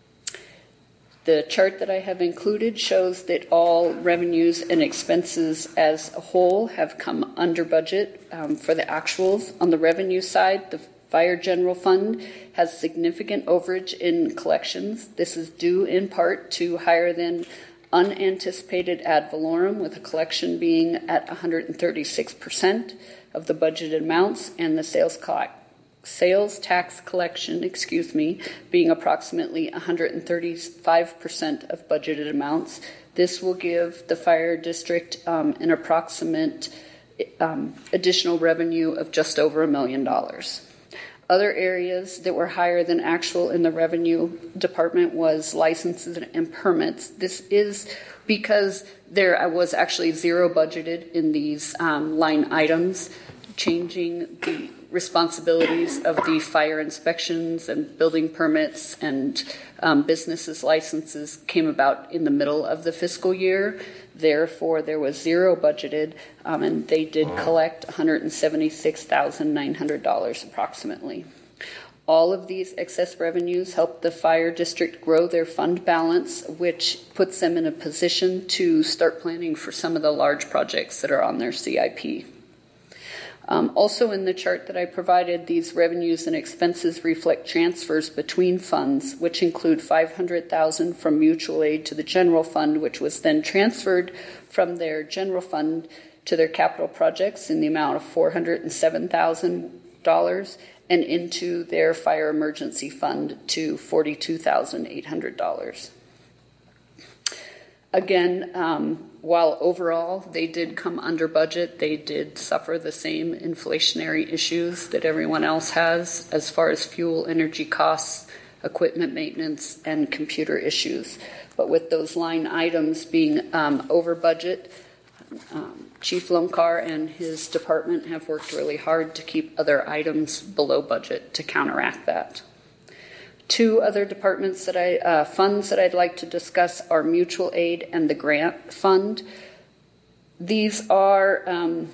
Speaker 5: The chart that I have included shows that all revenues and expenses as a whole have come under budget um, for the actuals. On the revenue side, the Fire General Fund has significant overage in collections. This is due in part to higher than unanticipated ad valorem, with a collection being at one hundred thirty-six percent of the budgeted amounts, and the sales collect. Sales tax collection, excuse me, being approximately one hundred thirty-five percent of budgeted amounts. This will give the fire district um, an approximate um, additional revenue of just over a million dollars. Other areas that were higher than actual in the revenue department was licenses and permits. This is because there was actually zero budgeted in these um, line items, changing the responsibilities of the fire inspections and building permits and um, businesses licenses came about in the middle of the fiscal year. Therefore, there was zero budgeted, um, and they did collect one hundred seventy-six thousand nine hundred dollars approximately. All of these excess revenues help the fire district grow their fund balance, which puts them in a position to start planning for some of the large projects that are on their C I P. Um, also in the chart that I provided, these revenues and expenses reflect transfers between funds, which include five hundred thousand dollars from mutual aid to the general fund, which was then transferred from their general fund to their capital projects in the amount of four hundred seven thousand dollars, and into their fire emergency fund to forty-two thousand eight hundred dollars. Again, um, while overall they did come under budget, they did suffer the same inflationary issues that everyone else has as far as fuel, energy costs, equipment maintenance, and computer issues. But with those line items being um, over budget, um, Chief Lomkar and his department have worked really hard to keep other items below budget to counteract that. Two other departments that I, uh, funds that I'd like to discuss are mutual aid and the grant fund. These are um,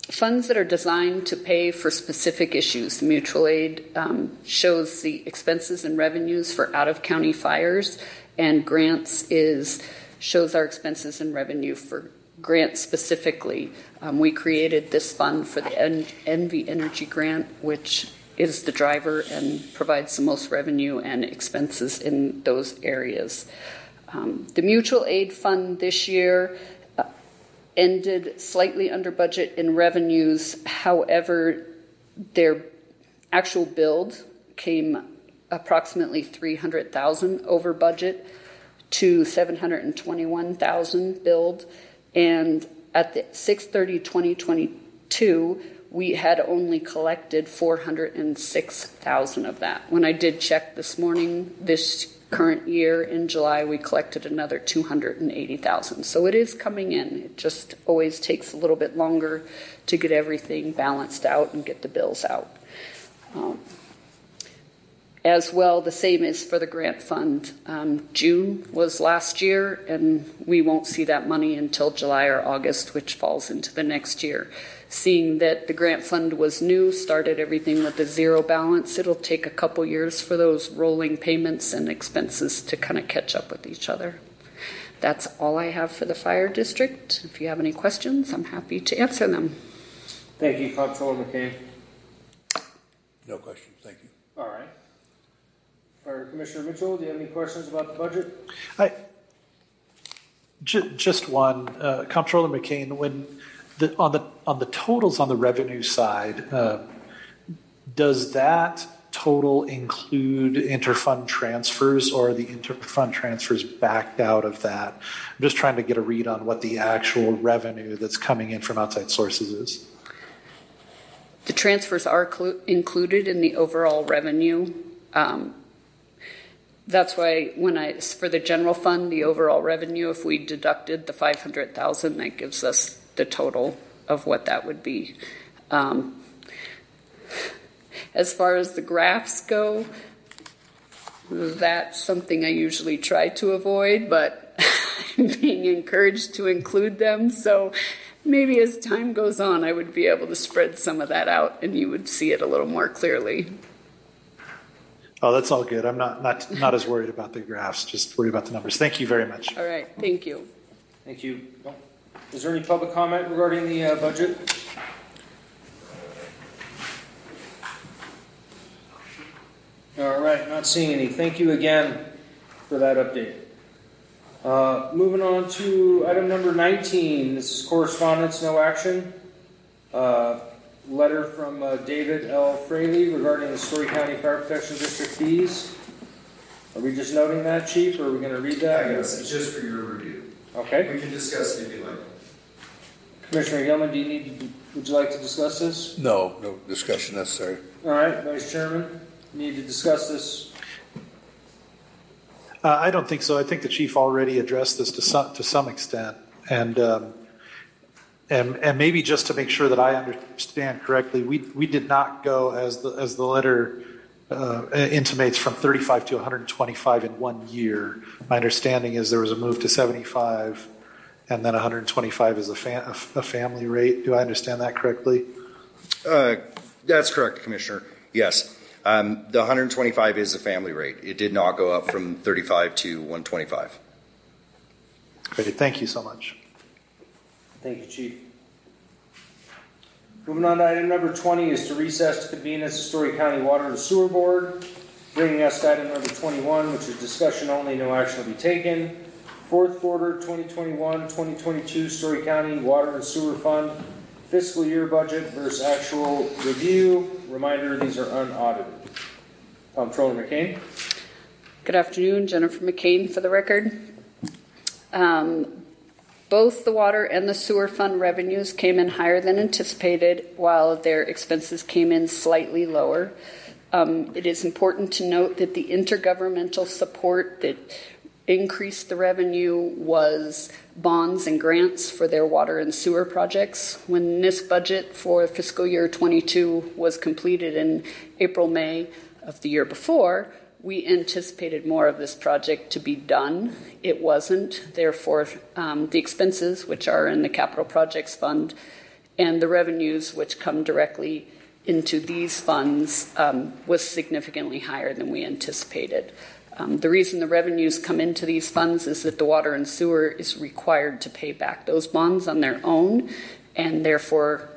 Speaker 5: funds that are designed to pay for specific issues. Mutual aid um, shows the expenses and revenues for out-of-county fires, and grants is shows our expenses and revenue for grants specifically. Um, we created this fund for the N- Envy Energy Grant, which is the driver and provides the most revenue and expenses in those areas. Um, the mutual aid fund this year uh, ended slightly under budget in revenues. However, their actual build came approximately three hundred thousand dollars over budget to seven hundred twenty-one thousand dollars billed. And at the six thirty twenty twenty-two, we had only collected four hundred six thousand dollars of that. When I did check this morning, this current year in July, we collected another two hundred eighty thousand dollars. So it is coming in. It just always takes a little bit longer to get everything balanced out and get the bills out. Um, As well, the same is for the grant fund. Um, June was last year, and we won't see that money until July or August, which falls into the next year. Seeing that the grant fund was new, started everything with a zero balance, it'll take a couple years for those rolling payments and expenses to kind of catch up with each other. That's all I have for the fire district. If you have any questions, I'm happy to answer them.
Speaker 1: Thank you, Comptroller McCain.
Speaker 4: No questions. Thank you.
Speaker 1: All right. Fire Commissioner Mitchell, do you have any questions about the budget?
Speaker 2: I, j- just one, uh, Comptroller McCain. When the, on the on the totals on the revenue side, uh, does that total include interfund transfers, or are the interfund transfers backed out of that? I'm just trying to get a read on what the actual revenue that's coming in from outside sources is.
Speaker 5: The transfers are clu- included in the overall revenue. Um, That's why when I, for the general fund, the overall revenue, if we deducted the five hundred thousand, that gives us the total of what that would be. Um, as far as the graphs go, that's something I usually try to avoid, but I'm being encouraged to include them. So maybe as time goes on, I would be able to spread some of that out and you would see it a little more clearly.
Speaker 2: Oh, that's all good. I'm not, not, not as worried about the graphs, just worried about the numbers. Thank you very much.
Speaker 5: All right, thank you.
Speaker 1: Thank you. Is there any public comment regarding the uh, budget? All right, not seeing any. Thank you again for that update. Uh, moving on to item number nineteen. This is correspondence, no action. Uh, letter from uh, David L. Fraley regarding the Story County Fire Protection District fees. Are we just noting that, Chief, or are we going to read that?
Speaker 10: I guess it's just for your review.
Speaker 1: Okay.
Speaker 10: We can discuss it if you like.
Speaker 1: Commissioner Gilman, do you need to, would you like to discuss this?
Speaker 4: No, no discussion necessary.
Speaker 1: All right, Vice Chairman, you need to discuss this.
Speaker 2: Uh, I don't think so. I think the chief already addressed this to some, to some extent. And, um, and, and maybe just to make sure that I understand correctly, we, we did not go, as the, as the letter uh, intimates, from thirty-five to one hundred twenty-five in one year. My understanding is there was a move to seventy-five, and then one hundred twenty-five is a, fam- a family rate. Do I understand that correctly?
Speaker 9: Uh, that's correct, Commissioner. Yes. Um, the one hundred twenty-five is a family rate. It did not go up from thirty-five to one twenty-five.
Speaker 2: Great. Thank you so much.
Speaker 1: Thank you, Chief. Moving on to item number twenty is to recess to convene as the Story County Water and Sewer Board, bringing us to item number twenty-one, which is discussion only, no action will be taken. Fourth quarter twenty twenty-one twenty twenty-two Story County Water and Sewer Fund fiscal year budget versus actual review. Reminder, these are unaudited. Comptroller McCain.
Speaker 5: Good afternoon, Jennifer McCain for the record. Um, both the water and the sewer fund revenues came in higher than anticipated, while their expenses came in slightly lower. Um, it is important to note that the intergovernmental support that increased the revenue was bonds and grants for their water and sewer projects. When this budget for fiscal year twenty-two was completed in April, May of the year before, we anticipated more of this project to be done. It wasn't. Therefore, um, the expenses, which are in the capital projects fund, and the revenues which come directly into these funds um, was significantly higher than we anticipated. Um, the reason the revenues come into these funds is that the water and sewer is required to pay back those bonds on their own, and therefore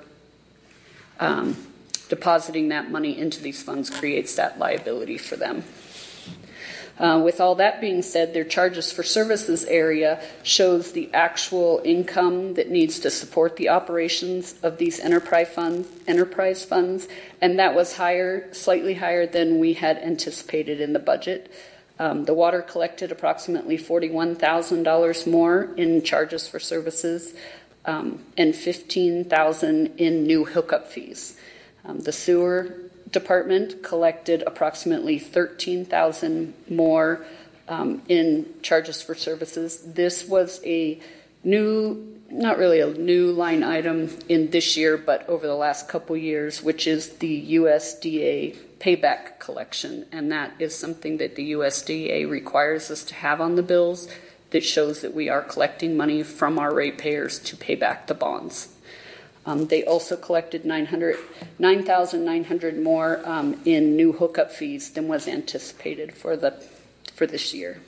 Speaker 5: um, depositing that money into these funds creates that liability for them. Uh, with all that being said, their charges for services area shows the actual income that needs to support the operations of these enterprise funds, enterprise funds, and that was higher, slightly higher than we had anticipated in the budget. Um, the water collected approximately forty-one thousand dollars more in charges for services um, and fifteen thousand dollars in new hookup fees. Um, the sewer department collected approximately thirteen thousand dollars more um, in charges for services. This was a new, not really a new line item in this year, but over the last couple years, which is the U S D A payback collection. And that is something that the U S D A requires us to have on the bills that shows that we are collecting money from our ratepayers to pay back the bonds. Um, they also collected nine thousand nine hundred more um, in new hookup fees than was anticipated for the for this year.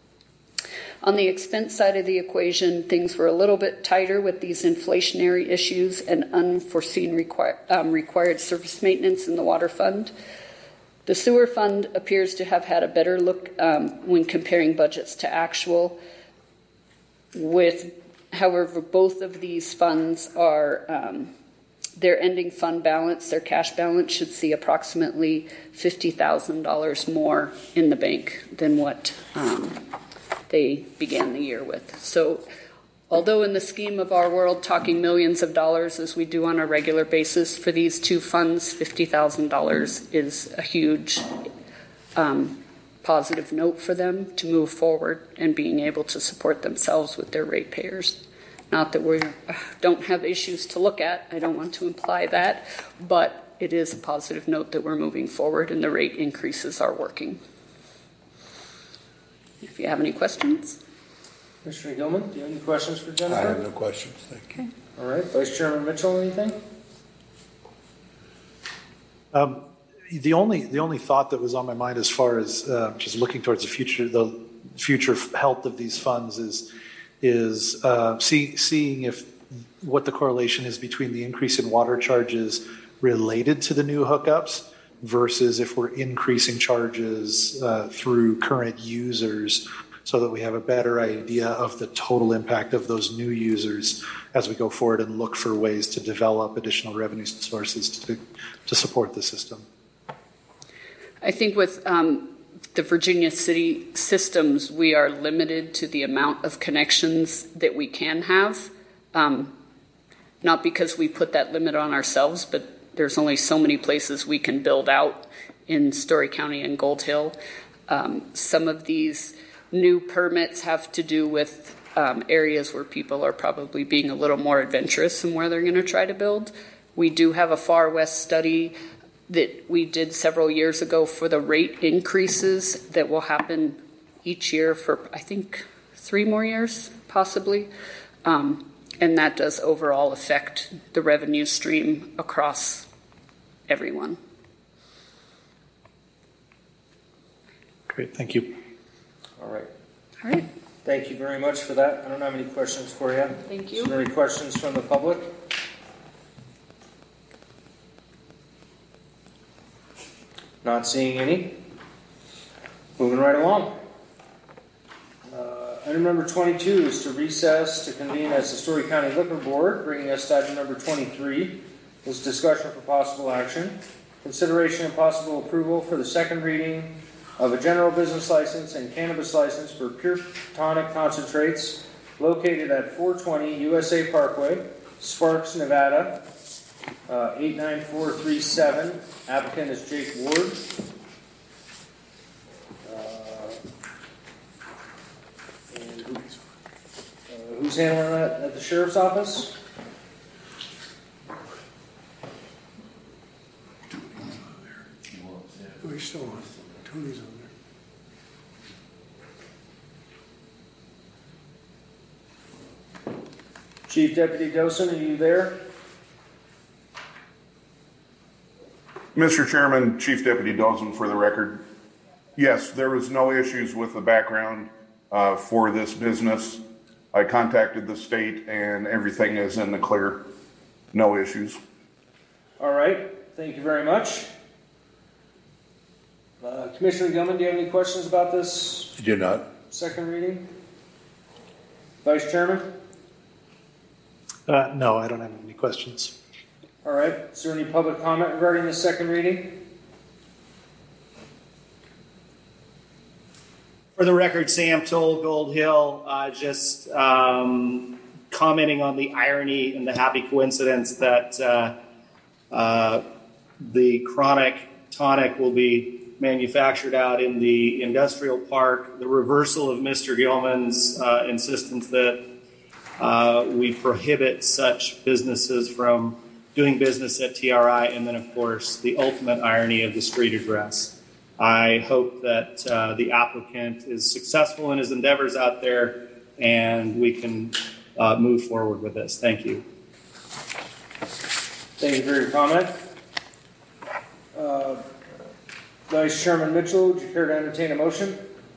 Speaker 5: On the expense side of the equation, things were a little bit tighter with these inflationary issues and unforeseen require, um, required service maintenance in the water fund. The sewer fund appears to have had a better look um, when comparing budgets to actual. With, however, both of these funds are, um, their ending fund balance, their cash balance should see approximately fifty thousand dollars more in the bank than what um, they began the year with. So although in the scheme of our world, talking millions of dollars as we do on a regular basis, for these two funds, fifty thousand dollars is a huge um, positive note for them to move forward and being able to support themselves with their ratepayers. Not that we don't have issues to look at, I don't want to imply that, but it is a positive note that we're moving forward and the rate increases are working. If you have any questions.
Speaker 1: Commissioner Gilman, do you have any questions for Jennifer?
Speaker 4: I have no questions, thank you.
Speaker 1: Okay. All right, Vice Chairman Mitchell, anything?
Speaker 2: Um, the only the only thought that was on my mind as far as uh, just looking towards the future, the future health of these funds is is uh, see, seeing if what the correlation is between the increase in water charges related to the new hookups versus if we're increasing charges uh, through current users, so that we have a better idea of the total impact of those new users as we go forward and look for ways to develop additional revenue sources to, to support the system.
Speaker 5: I think with um, the Virginia City systems, we are limited to the amount of connections that we can have. Um, not because we put that limit on ourselves, but there's only so many places we can build out in Story County and Gold Hill. Um, some of these new permits have to do with um, areas where people are probably being a little more adventurous in where they're going to try to build. We do have a Far West study that we did several years ago for the rate increases that will happen each year for, I think, three more years, possibly. Um, and that does overall affect the revenue stream across everyone.
Speaker 2: Great, thank you.
Speaker 1: All right.
Speaker 5: All right.
Speaker 1: Thank you very much for that. I don't have any questions for you.
Speaker 5: Thank you.
Speaker 1: Is there any questions from the public? Not seeing any. Moving right along. Uh, item number twenty-two is to recess to convene as the Story County Liquor Board. Bringing us to item number twenty-three is discussion for possible action. Consideration and possible approval for the second reading of a general business license and cannabis license for Pure Tonic Concentrates located at four twenty U S A Parkway, Sparks, Nevada, uh, eight nine four three seven. Applicant is Jake Ward. Uh, and who, uh, who's handling that at the sheriff's office?
Speaker 6: Oh, he's still on. Tony's on there.
Speaker 1: Chief Deputy Dosen, are you there?
Speaker 11: Mister Chairman, Chief Deputy Dozen, for the record, yes, there was no issues with the background uh, for this business. I contacted the state and everything is in the clear. No issues.
Speaker 1: All right. Thank you very much. Uh, Commissioner Gilman, do you have any questions about this
Speaker 4: I do not.
Speaker 1: second reading? Vice Chairman?
Speaker 2: Uh, no, I don't have any questions.
Speaker 1: All right. Is there any public comment regarding the second reading?
Speaker 7: For the record, Sam Toll, Gold Hill, uh, just um, commenting on the irony and the happy coincidence that uh, uh, the chronic tonic will be manufactured out in the industrial park. The reversal of Mister Gilman's uh, insistence that uh, we prohibit such businesses from doing business at T R I, and then, of course, the ultimate irony of the street address. I hope that uh, the applicant is successful in his endeavors out there and we can uh, move forward with this. Thank you.
Speaker 1: Thank you for your comment. Uh, Vice Chairman Mitchell, would you care to entertain a motion?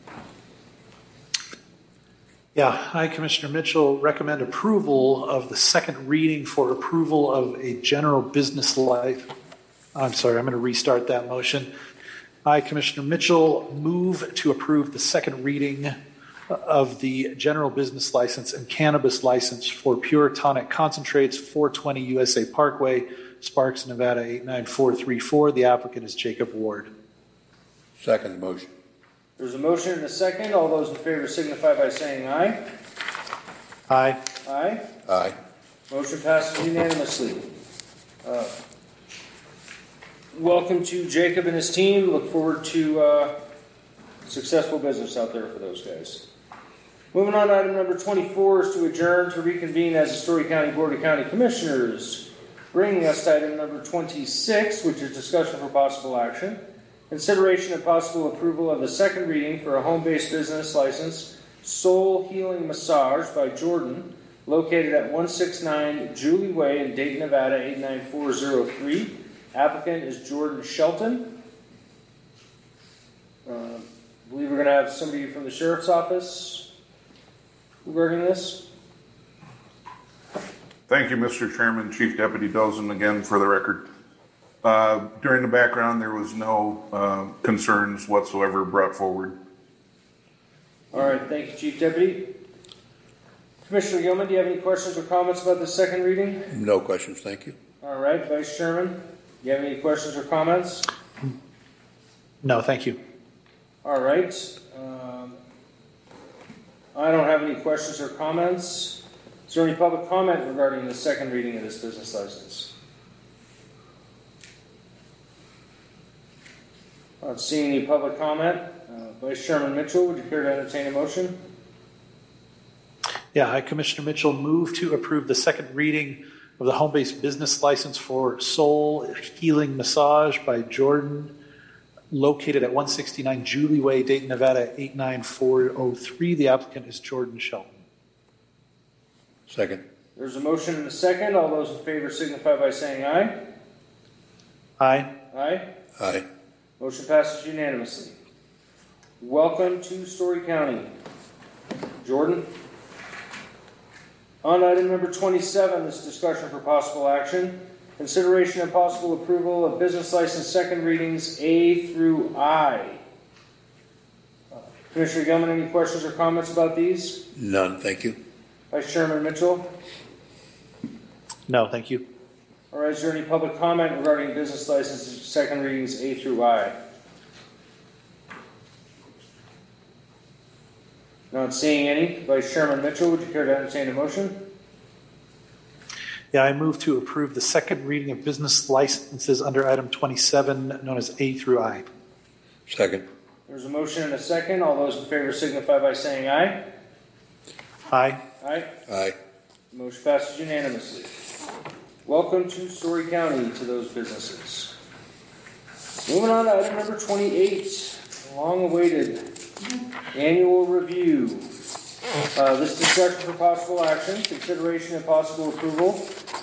Speaker 2: Yeah, I, Commissioner Mitchell, recommend approval of the second reading for approval of a general business life. I'm sorry, I'm going to restart that motion. I, Commissioner Mitchell, move to approve the second reading of the general business license and cannabis license for Pure Tonic Concentrates, four twenty U S A Parkway, Sparks, Nevada eight nine four three four. The applicant is Jacob Ward.
Speaker 4: Second motion.
Speaker 1: There's a motion and a second. All those in favor signify by saying aye.
Speaker 2: Aye.
Speaker 1: Aye.
Speaker 4: Aye.
Speaker 1: Motion passes unanimously. Uh, welcome to Jacob and his team. Look forward to uh, successful business out there for those guys. Moving on to item number twenty-four is to adjourn to reconvene as the Story County Board of County Commissioners. Bringing us to item number twenty-six, which is discussion for possible action. Consideration and possible approval of the second reading for a home-based business license, Soul Healing Massage by Jordan, located at one sixty-nine Julie Way in Dayton, Nevada eight nine four zero three. Applicant is Jordan Shelton. Uh, I believe we're going to have somebody from the Sheriff's Office regarding this.
Speaker 11: Thank you, Mister Chairman, Chief Deputy Dozen, again for the record. Uh, during the background, there was no uh, concerns whatsoever brought forward.
Speaker 1: All right, thank you, Chief Deputy. Commissioner Gilman, do you have any questions or comments about the second reading?
Speaker 4: No questions, thank you.
Speaker 1: All right, Vice Chairman, do you have any questions or comments?
Speaker 2: No, thank you.
Speaker 1: All right. Um, I don't have any questions or comments. Is there any public comment regarding the second reading of this business license? Not seeing any public comment. Uh, Vice Chairman Mitchell, would you care to entertain a motion?
Speaker 2: Yeah, I, Commissioner Mitchell, move to approve the second reading of the home-based business license for Soul Healing Massage by Jordan, located at one sixty-nine Julie Way, Dayton, Nevada eight nine four zero three. The applicant is Jordan Shelton.
Speaker 4: Second.
Speaker 1: There's a motion and a second. All those in favor signify by saying aye.
Speaker 2: Aye.
Speaker 1: Aye.
Speaker 4: Aye.
Speaker 1: Motion passes unanimously. Welcome to Story County. Jordan. On item number twenty-seven, this discussion for possible action. Consideration and possible approval of business license second readings A through I. Uh, Commissioner Gilman, any questions or comments about these?
Speaker 4: None, thank you.
Speaker 1: Vice Chairman Mitchell.
Speaker 2: No, thank you.
Speaker 1: All right, is there any public comment regarding business licenses second readings A through I? Not seeing any. Vice Chairman Mitchell, would you care to entertain a motion?
Speaker 2: Yeah, I move to approve the second reading of business licenses under item twenty-seven, known as A through I.
Speaker 4: Second.
Speaker 1: There's a motion and a second. All those in favor signify by saying aye.
Speaker 2: Aye.
Speaker 1: Aye.
Speaker 4: Aye.
Speaker 1: Motion passes unanimously. Welcome to Story County to those businesses. Moving on to item number twenty-eight, long-awaited annual review. Uh, this discussion for possible action, consideration and possible approval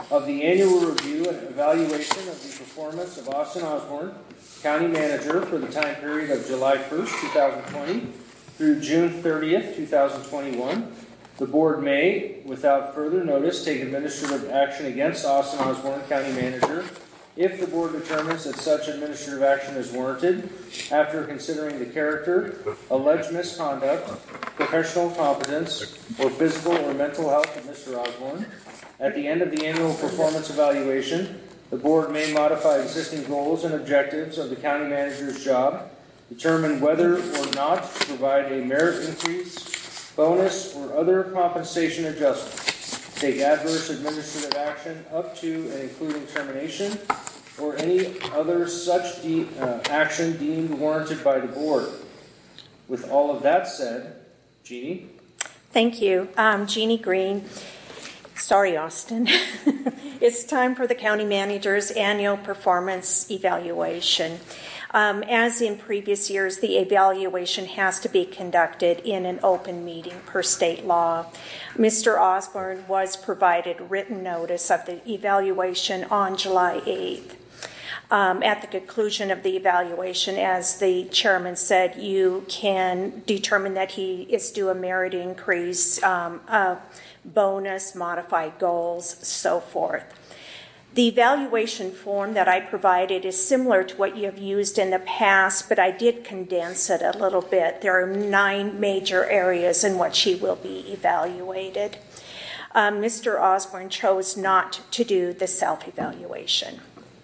Speaker 1: of the annual review and evaluation of the performance of Austin Osborne, County Manager, for the time period of July first, twenty twenty through June thirtieth, twenty twenty-one. The Board may, without further notice, take administrative action against Austin Osborne, County Manager, if the Board determines that such administrative action is warranted after considering the character, alleged misconduct, professional competence, or physical or mental health of Mister Osborne. At the end of the annual performance evaluation, the Board may modify existing goals and objectives of the County Manager's job, determine whether or not to provide a merit increase, bonus, or other compensation adjustment, take adverse administrative action up to and including termination, or any other such de- uh, action deemed warranted by the Board. With all of that said, Jeannie?
Speaker 3: Thank you. Um, Jeannie Green. Sorry, Austin. It's time for the County Manager's annual performance evaluation. Um, as in previous years, the evaluation has to be conducted in an open meeting per state law. Mister Osborne was provided written notice of the evaluation on July eighth. Um, at the conclusion of the evaluation, as the chairman said, you can determine that he is due a merit increase, um, a bonus, modified goals, so forth. The evaluation form that I provided is similar to what you have used in the past, but I did condense it a little bit. There are nine major areas in which he will be evaluated. Um, Mister Osborne chose not to do the self-evaluation.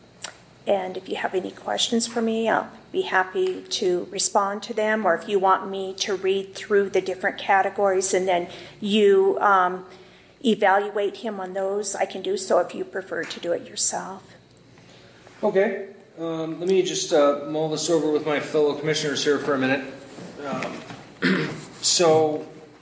Speaker 3: And if you have any questions for me, I'll be happy to respond to them, or if you want me to read through the different categories and then you um, evaluate him on those, I can do so if you prefer to do it yourself.
Speaker 1: Okay. Um, let me just uh, mull this over with my fellow commissioners here for a minute. Um, so,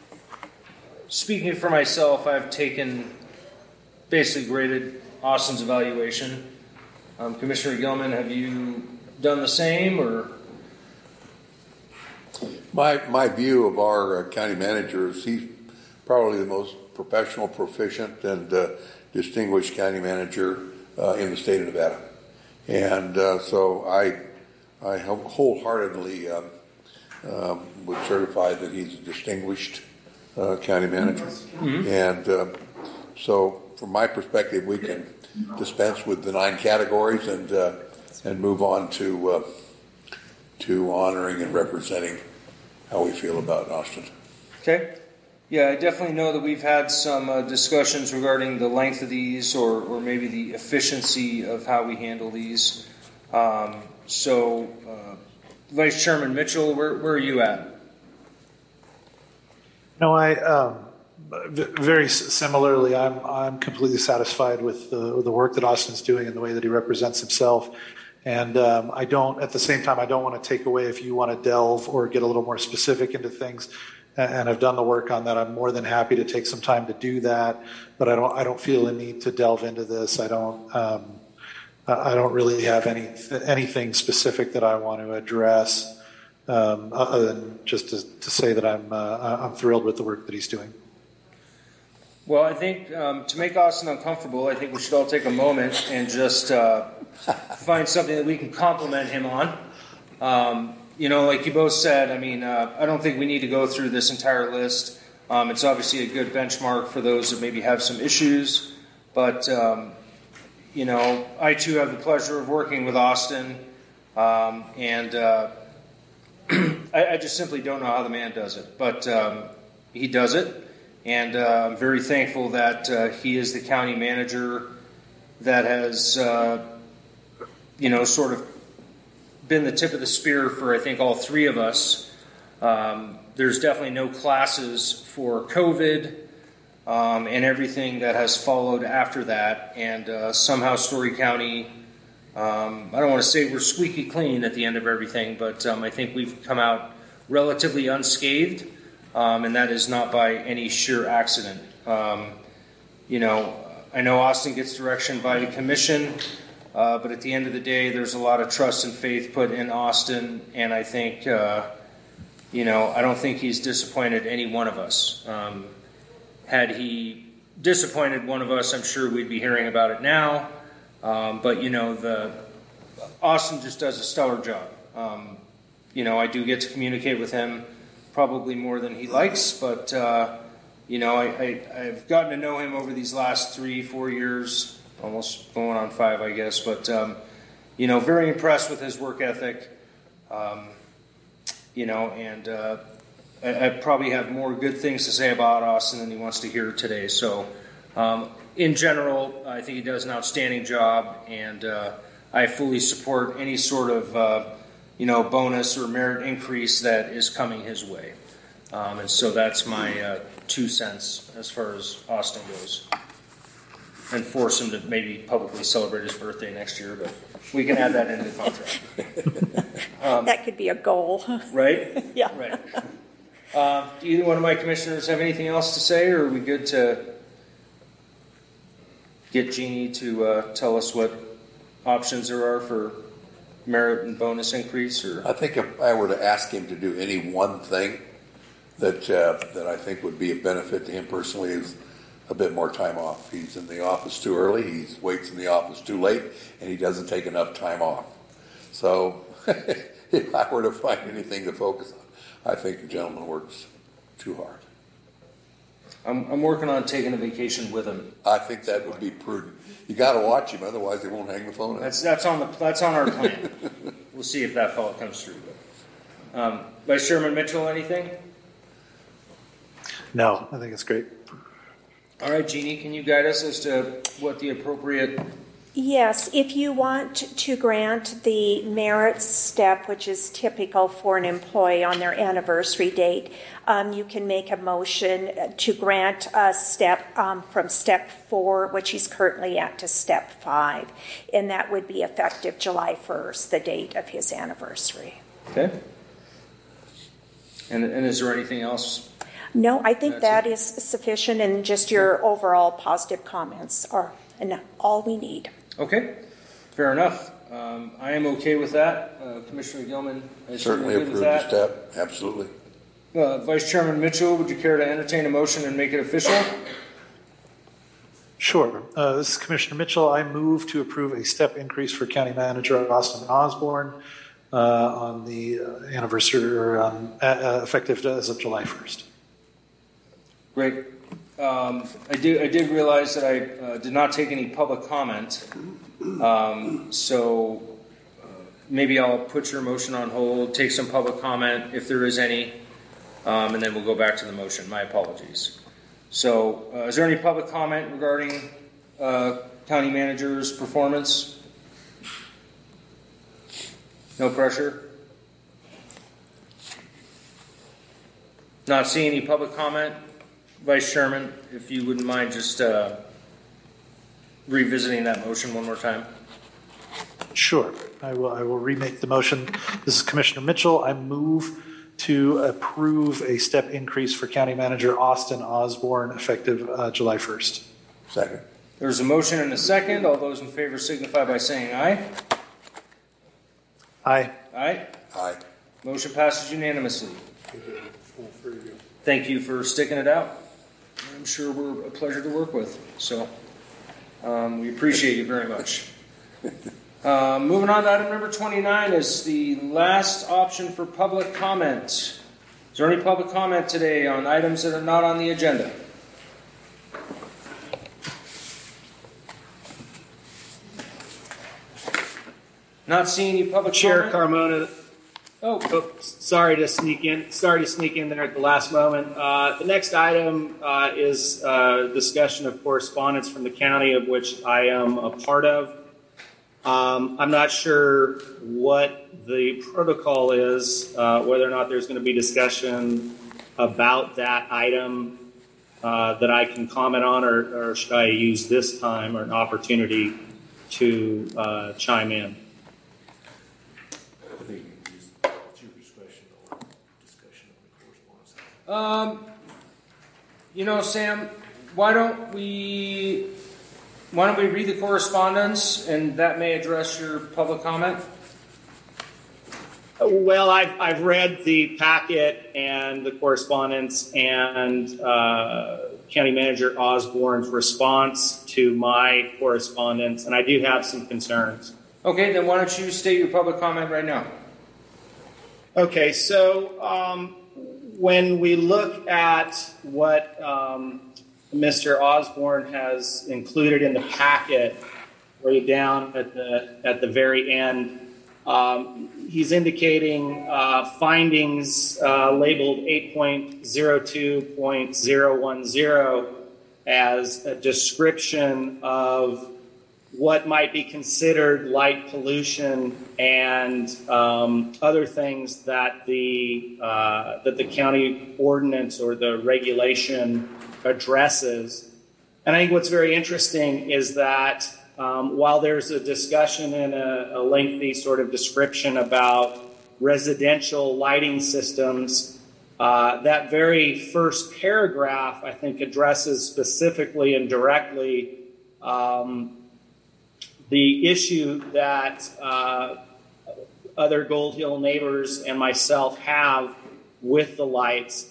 Speaker 1: speaking for myself, I've taken, basically graded Austin's evaluation. Um, Commissioner Gilman, have you done the same, or?
Speaker 4: My my view of our uh, county manager is he's probably the most professional, proficient, and uh, distinguished county manager uh, in the state of Nevada, and uh, so I I wholeheartedly um, um, would certify that he's a distinguished uh, county manager, mm-hmm. and uh, so from my perspective, we can dispense with the nine categories and uh, and move on to uh, to honoring and representing how we feel about Austin.
Speaker 1: Okay. Yeah, I definitely know that we've had some uh, discussions regarding the length of these, or or maybe the efficiency of how we handle these. Um, so, uh, Vice Chairman Mitchell, where where are you at?
Speaker 2: No, I. Um Very similarly, I'm I'm completely satisfied with the, the work that Austin's doing and the way that he represents himself. And um, I don't, at the same time, I don't want to take away if you want to delve or get a little more specific into things. And I've done the work on that. I'm more than happy to take some time to do that. But I don't I don't feel a need to delve into this. I don't um, I don't really have any anything specific that I want to address, um, other than just to, to say that I'm uh, I'm thrilled with the work that he's doing.
Speaker 1: Well, I think um, to make Austin uncomfortable, I think we should all take a moment and just uh, find something that we can compliment him on. Um, you know, like you both said, I mean, uh, I don't think we need to go through this entire list. Um, it's obviously a good benchmark for those that maybe have some issues. But, um, you know, I too have the pleasure of working with Austin. Um, and uh, I, I just simply don't know how the man does it. But um, he does it. And uh, I'm very thankful that uh, he is the county manager that has, uh, you know, sort of been the tip of the spear for, I think, all three of us. Um, there's definitely no classes for COVID um, and everything that has followed after that. And uh, somehow Story County, um, I don't want to say we're squeaky clean at the end of everything, but um, I think we've come out relatively unscathed. Um, and that is not by any sheer accident. Um, you know, I know Austin gets direction by the commission, uh, but at the end of the day, there's a lot of trust and faith put in Austin, and I think, uh, you know, I don't think he's disappointed any one of us. Um, had he disappointed one of us, I'm sure we'd be hearing about it now. Um, but, you know, the Austin just does a stellar job. Um, you know, I do get to communicate with him probably more than he likes, but, uh, you know, I, I, I've gotten to know him over these last three, four years, almost going on five, I guess. But, um, you know, very impressed with his work ethic, um, you know, and uh, I, I probably have more good things to say about Austin than he wants to hear today. So, um, in general, I think he does an outstanding job, and uh, I fully support any sort of, uh, you know, bonus or merit increase that is coming his way. Um, and so that's my uh, two cents as far as Austin goes. And force him to maybe publicly celebrate his birthday next year, but we can add that into the contract. um,
Speaker 3: that could be a goal.
Speaker 1: Right?
Speaker 3: Yeah.
Speaker 1: Right. Uh, do either one of my commissioners have anything else to say, or are we good to get Jeannie to uh, tell us what options there are for merit and bonus increase? Or
Speaker 4: I think if I were to ask him to do any one thing that uh, that I think would be a benefit to him personally is a bit more time off. He's in the office too early, he waits in the office too late, and he doesn't take enough time off. So if I were to find anything to focus on, I think the gentleman works too hard.
Speaker 1: I'm, I'm working on taking a vacation with him.
Speaker 4: I think that would be prudent. You got to watch him, otherwise they won't hang the phone up.
Speaker 1: That's that's on the that's on our plan. We'll see if that follow comes through. But, um, Vice Chairman Mitchell, anything?
Speaker 2: No, I think it's great.
Speaker 1: All right, Jeannie, can you guide us as to what the appropriate?
Speaker 3: Yes, if you want to grant the merit step, which is typical for an employee on their anniversary date, um, you can make a motion to grant a step um, from step four, which he's currently at, to step five. And that would be effective July first, the date of his anniversary.
Speaker 1: Okay. And, and is there anything else?
Speaker 3: No, I think
Speaker 1: That's
Speaker 3: that
Speaker 1: it.
Speaker 3: is sufficient, and just your overall positive comments are and all we need.
Speaker 1: Okay, fair enough. Um, I am okay with that. Uh, Commissioner Gilman, I assume
Speaker 4: Certainly
Speaker 1: you're good
Speaker 4: approve
Speaker 1: with
Speaker 4: the
Speaker 1: that?
Speaker 4: step, absolutely.
Speaker 1: Uh, Vice Chairman Mitchell, would you care to entertain a motion and make it official?
Speaker 2: Sure. Uh, this is Commissioner Mitchell. I move to approve a step increase for County Manager Austin Osborne uh, on the uh, anniversary, or um, uh, effective as of July first.
Speaker 1: Great. Um, I did. I did realize that I uh, did not take any public comment, um, so uh, maybe I'll put your motion on hold, take some public comment if there is any, um, and then we'll go back to the motion. My apologies. So, uh, is there any public comment regarding uh, county manager's performance? No pressure. Not seeing any public comment. Vice Chairman, if you wouldn't mind just uh, revisiting that motion one more time.
Speaker 2: Sure. I will, I will remake the motion. This is Commissioner Mitchell. I move to approve a step increase for County Manager Austin Osborne effective uh, July first.
Speaker 4: Second.
Speaker 1: There's a motion and a second. All those in favor signify by saying aye.
Speaker 2: Aye.
Speaker 1: Aye.
Speaker 4: Aye.
Speaker 1: Motion passes unanimously. Thank you for sticking it out. I'm sure we're a pleasure to work with. So um, we appreciate you very much. Uh, moving on to item number twenty-nine is the last option for public comment. Is there any public comment today on items that are not on the agenda? Not seeing any public
Speaker 7: Chair
Speaker 1: comment?
Speaker 7: Carmona,
Speaker 1: Oh,
Speaker 7: oh, sorry to sneak in. Sorry to sneak in there at the last moment. Uh, the next item uh, is uh, discussion of correspondence from the county, of which I am a part of. Um, I'm not sure what the protocol is, uh, whether or not there's going to be discussion about that item uh, that I can comment on, or, or should I use this time or an opportunity to uh, chime in?
Speaker 1: Um, you know, Sam, why don't we why don't we read the correspondence, and that may address your public comment?
Speaker 7: Well, I've, I've read the packet and the correspondence, and uh, County Manager Osborne's response to my correspondence, and I do have some concerns.
Speaker 1: Okay, then why don't you state your public comment right now?
Speaker 7: Okay, so um, when we look at what um, Mister Osborne has included in the packet, where you're down at the at the very end, um, he's indicating uh, findings uh, labeled eight point oh two point oh one oh as a description of what might be considered light pollution and um, other things that the uh, that the county ordinance or the regulation addresses. And I think what's very interesting is that um, while there's a discussion and a, a lengthy sort of description about residential lighting systems, uh, that very first paragraph, I think, addresses specifically and directly um, the issue that uh, other Gold Hill neighbors and myself have with the lights,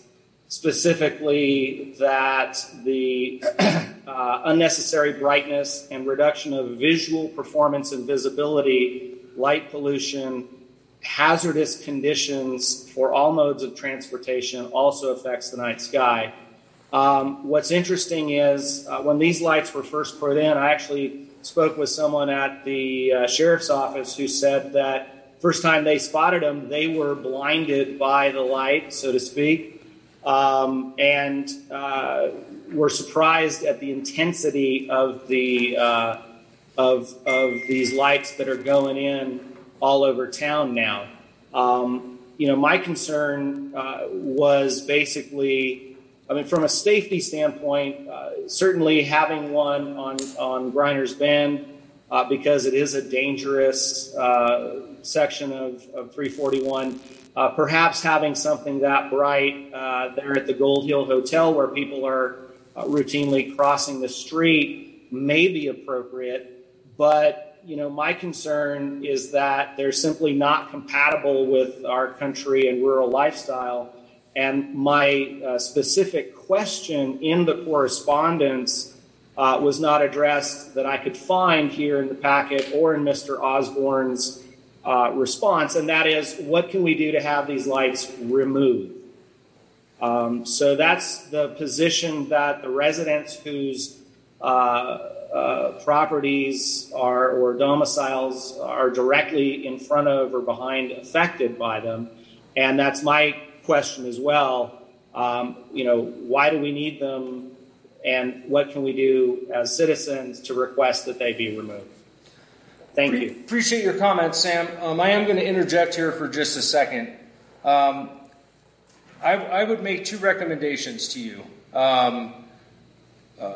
Speaker 7: specifically that the uh, unnecessary brightness and reduction of visual performance and visibility, light pollution, hazardous conditions for all modes of transportation also affects the night sky. Um, what's interesting is uh, when these lights were first put in, I actually spoke with someone at the uh, sheriff's office who said that first time they spotted them, they were blinded by the light, so to speak, um, and uh, were surprised at the intensity of the uh, of of these lights that are going in all over town now. Um, you know, my concern uh, was basically, I mean, from a safety standpoint, uh, certainly having one on, on Grinders Bend, uh, because it is a dangerous uh, section of, of three forty-one. Uh, perhaps having something that bright uh, there at the Gold Hill Hotel where people are uh, routinely crossing the street may be appropriate. But, you know, my concern is that they're simply not compatible with our country and rural lifestyle. And my uh, specific question in the correspondence uh, was not addressed that I could find here in the packet or in Mister Osborne's uh, response, and that is, what can we do to have these lights removed? Um, so that's the position that the residents whose uh, uh, properties are or domiciles are directly in front of or behind affected by them, and that's my question as well. Um, you know, why do we need them, and what can we do as citizens to request that they be removed? Thank you.
Speaker 1: Appreciate your comments, Sam. Um, I am going to interject here for just a second. Um, I, I would make two recommendations to you. Um, uh,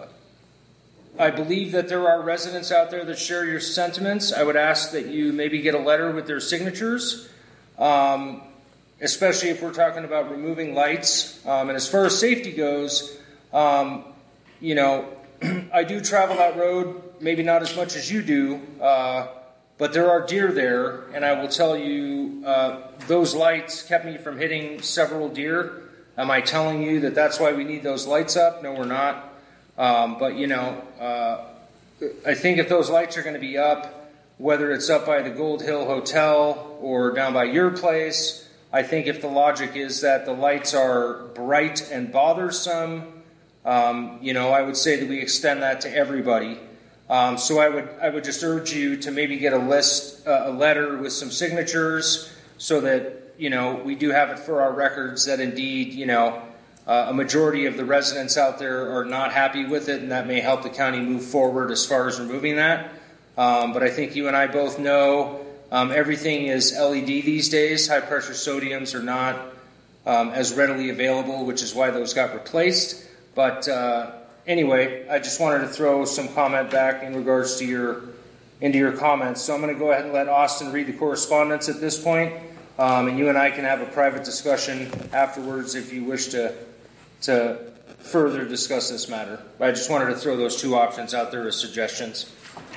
Speaker 1: I believe that there are residents out there that share your sentiments. I would ask that you maybe get a letter with their signatures. Um, especially if we're talking about removing lights. Um, and as far as safety goes, um, you know, I do travel that road, maybe not as much as you do, uh, but there are deer there, and I will tell you, uh, those lights kept me from hitting several deer. Am I telling you that that's why we need those lights up? No, we're not. Um, but, you know, uh, I think if those lights are going to be up, whether it's up by the Gold Hill Hotel or down by your place, I think if the logic is that the lights are bright and bothersome, um, you know, I would say that we extend that to everybody. Um, so I would I would just urge you to maybe get a list, uh, a letter with some signatures, so that, you know, we do have it for our records that indeed, you know, uh, a majority of the residents out there are not happy with it, and that may help the county move forward as far as removing that. Um, but I think you and I both know Um, everything is L E D these days. High pressure sodiums are not um, as readily available, which is why those got replaced. But uh, anyway, I just wanted to throw some comment back in regards to your into your comments. So I'm going to go ahead and let Austin read the correspondence at this point, um, and you and I can have a private discussion afterwards if you wish to to further discuss this matter. But I just wanted to throw those two options out there as suggestions.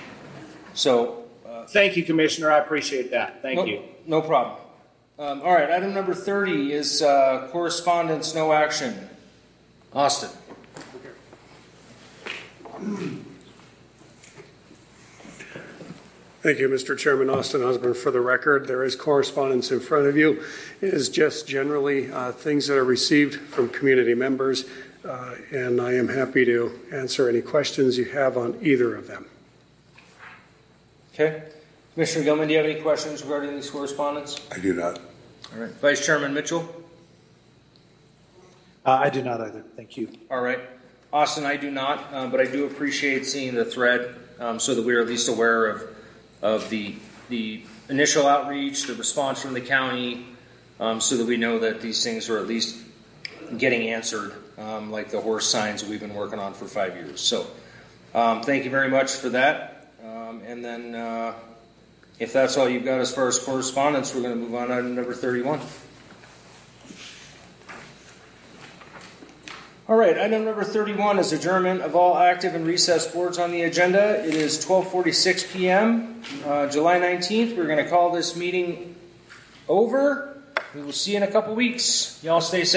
Speaker 1: So.
Speaker 7: Thank you, Commissioner. I appreciate that. Thank
Speaker 1: no,
Speaker 7: you.
Speaker 1: No problem. Um, all right, item number thirty is uh, correspondence, no action. Austin.
Speaker 6: Thank you, Mister Chairman. Austin Osborne for the record. There is correspondence in front of you. It is just generally uh, things that are received from community members, uh, and I am happy to answer any questions you have on either of them.
Speaker 1: Okay. Commissioner Gilman, do you have any questions regarding these correspondence?
Speaker 4: I do not.
Speaker 1: All right. Vice Chairman Mitchell?
Speaker 2: Uh, I do not either. Thank you.
Speaker 1: All right. Austin, I do not, uh, but I do appreciate seeing the thread um, so that we are at least aware of of the the initial outreach, the response from the county, um, so that we know that these things are at least getting answered, um, like the horse signs we've been working on for five years. So um, thank you very much for that. Um, and then uh, if that's all you've got as far as correspondence, we're going to move on to item number thirty-one. All right, item number thirty-one is adjournment of all active and recessed boards on the agenda. It is twelve forty-six p.m., uh, July nineteenth. We're going to call this meeting over. We will see you in a couple weeks. Y'all stay safe.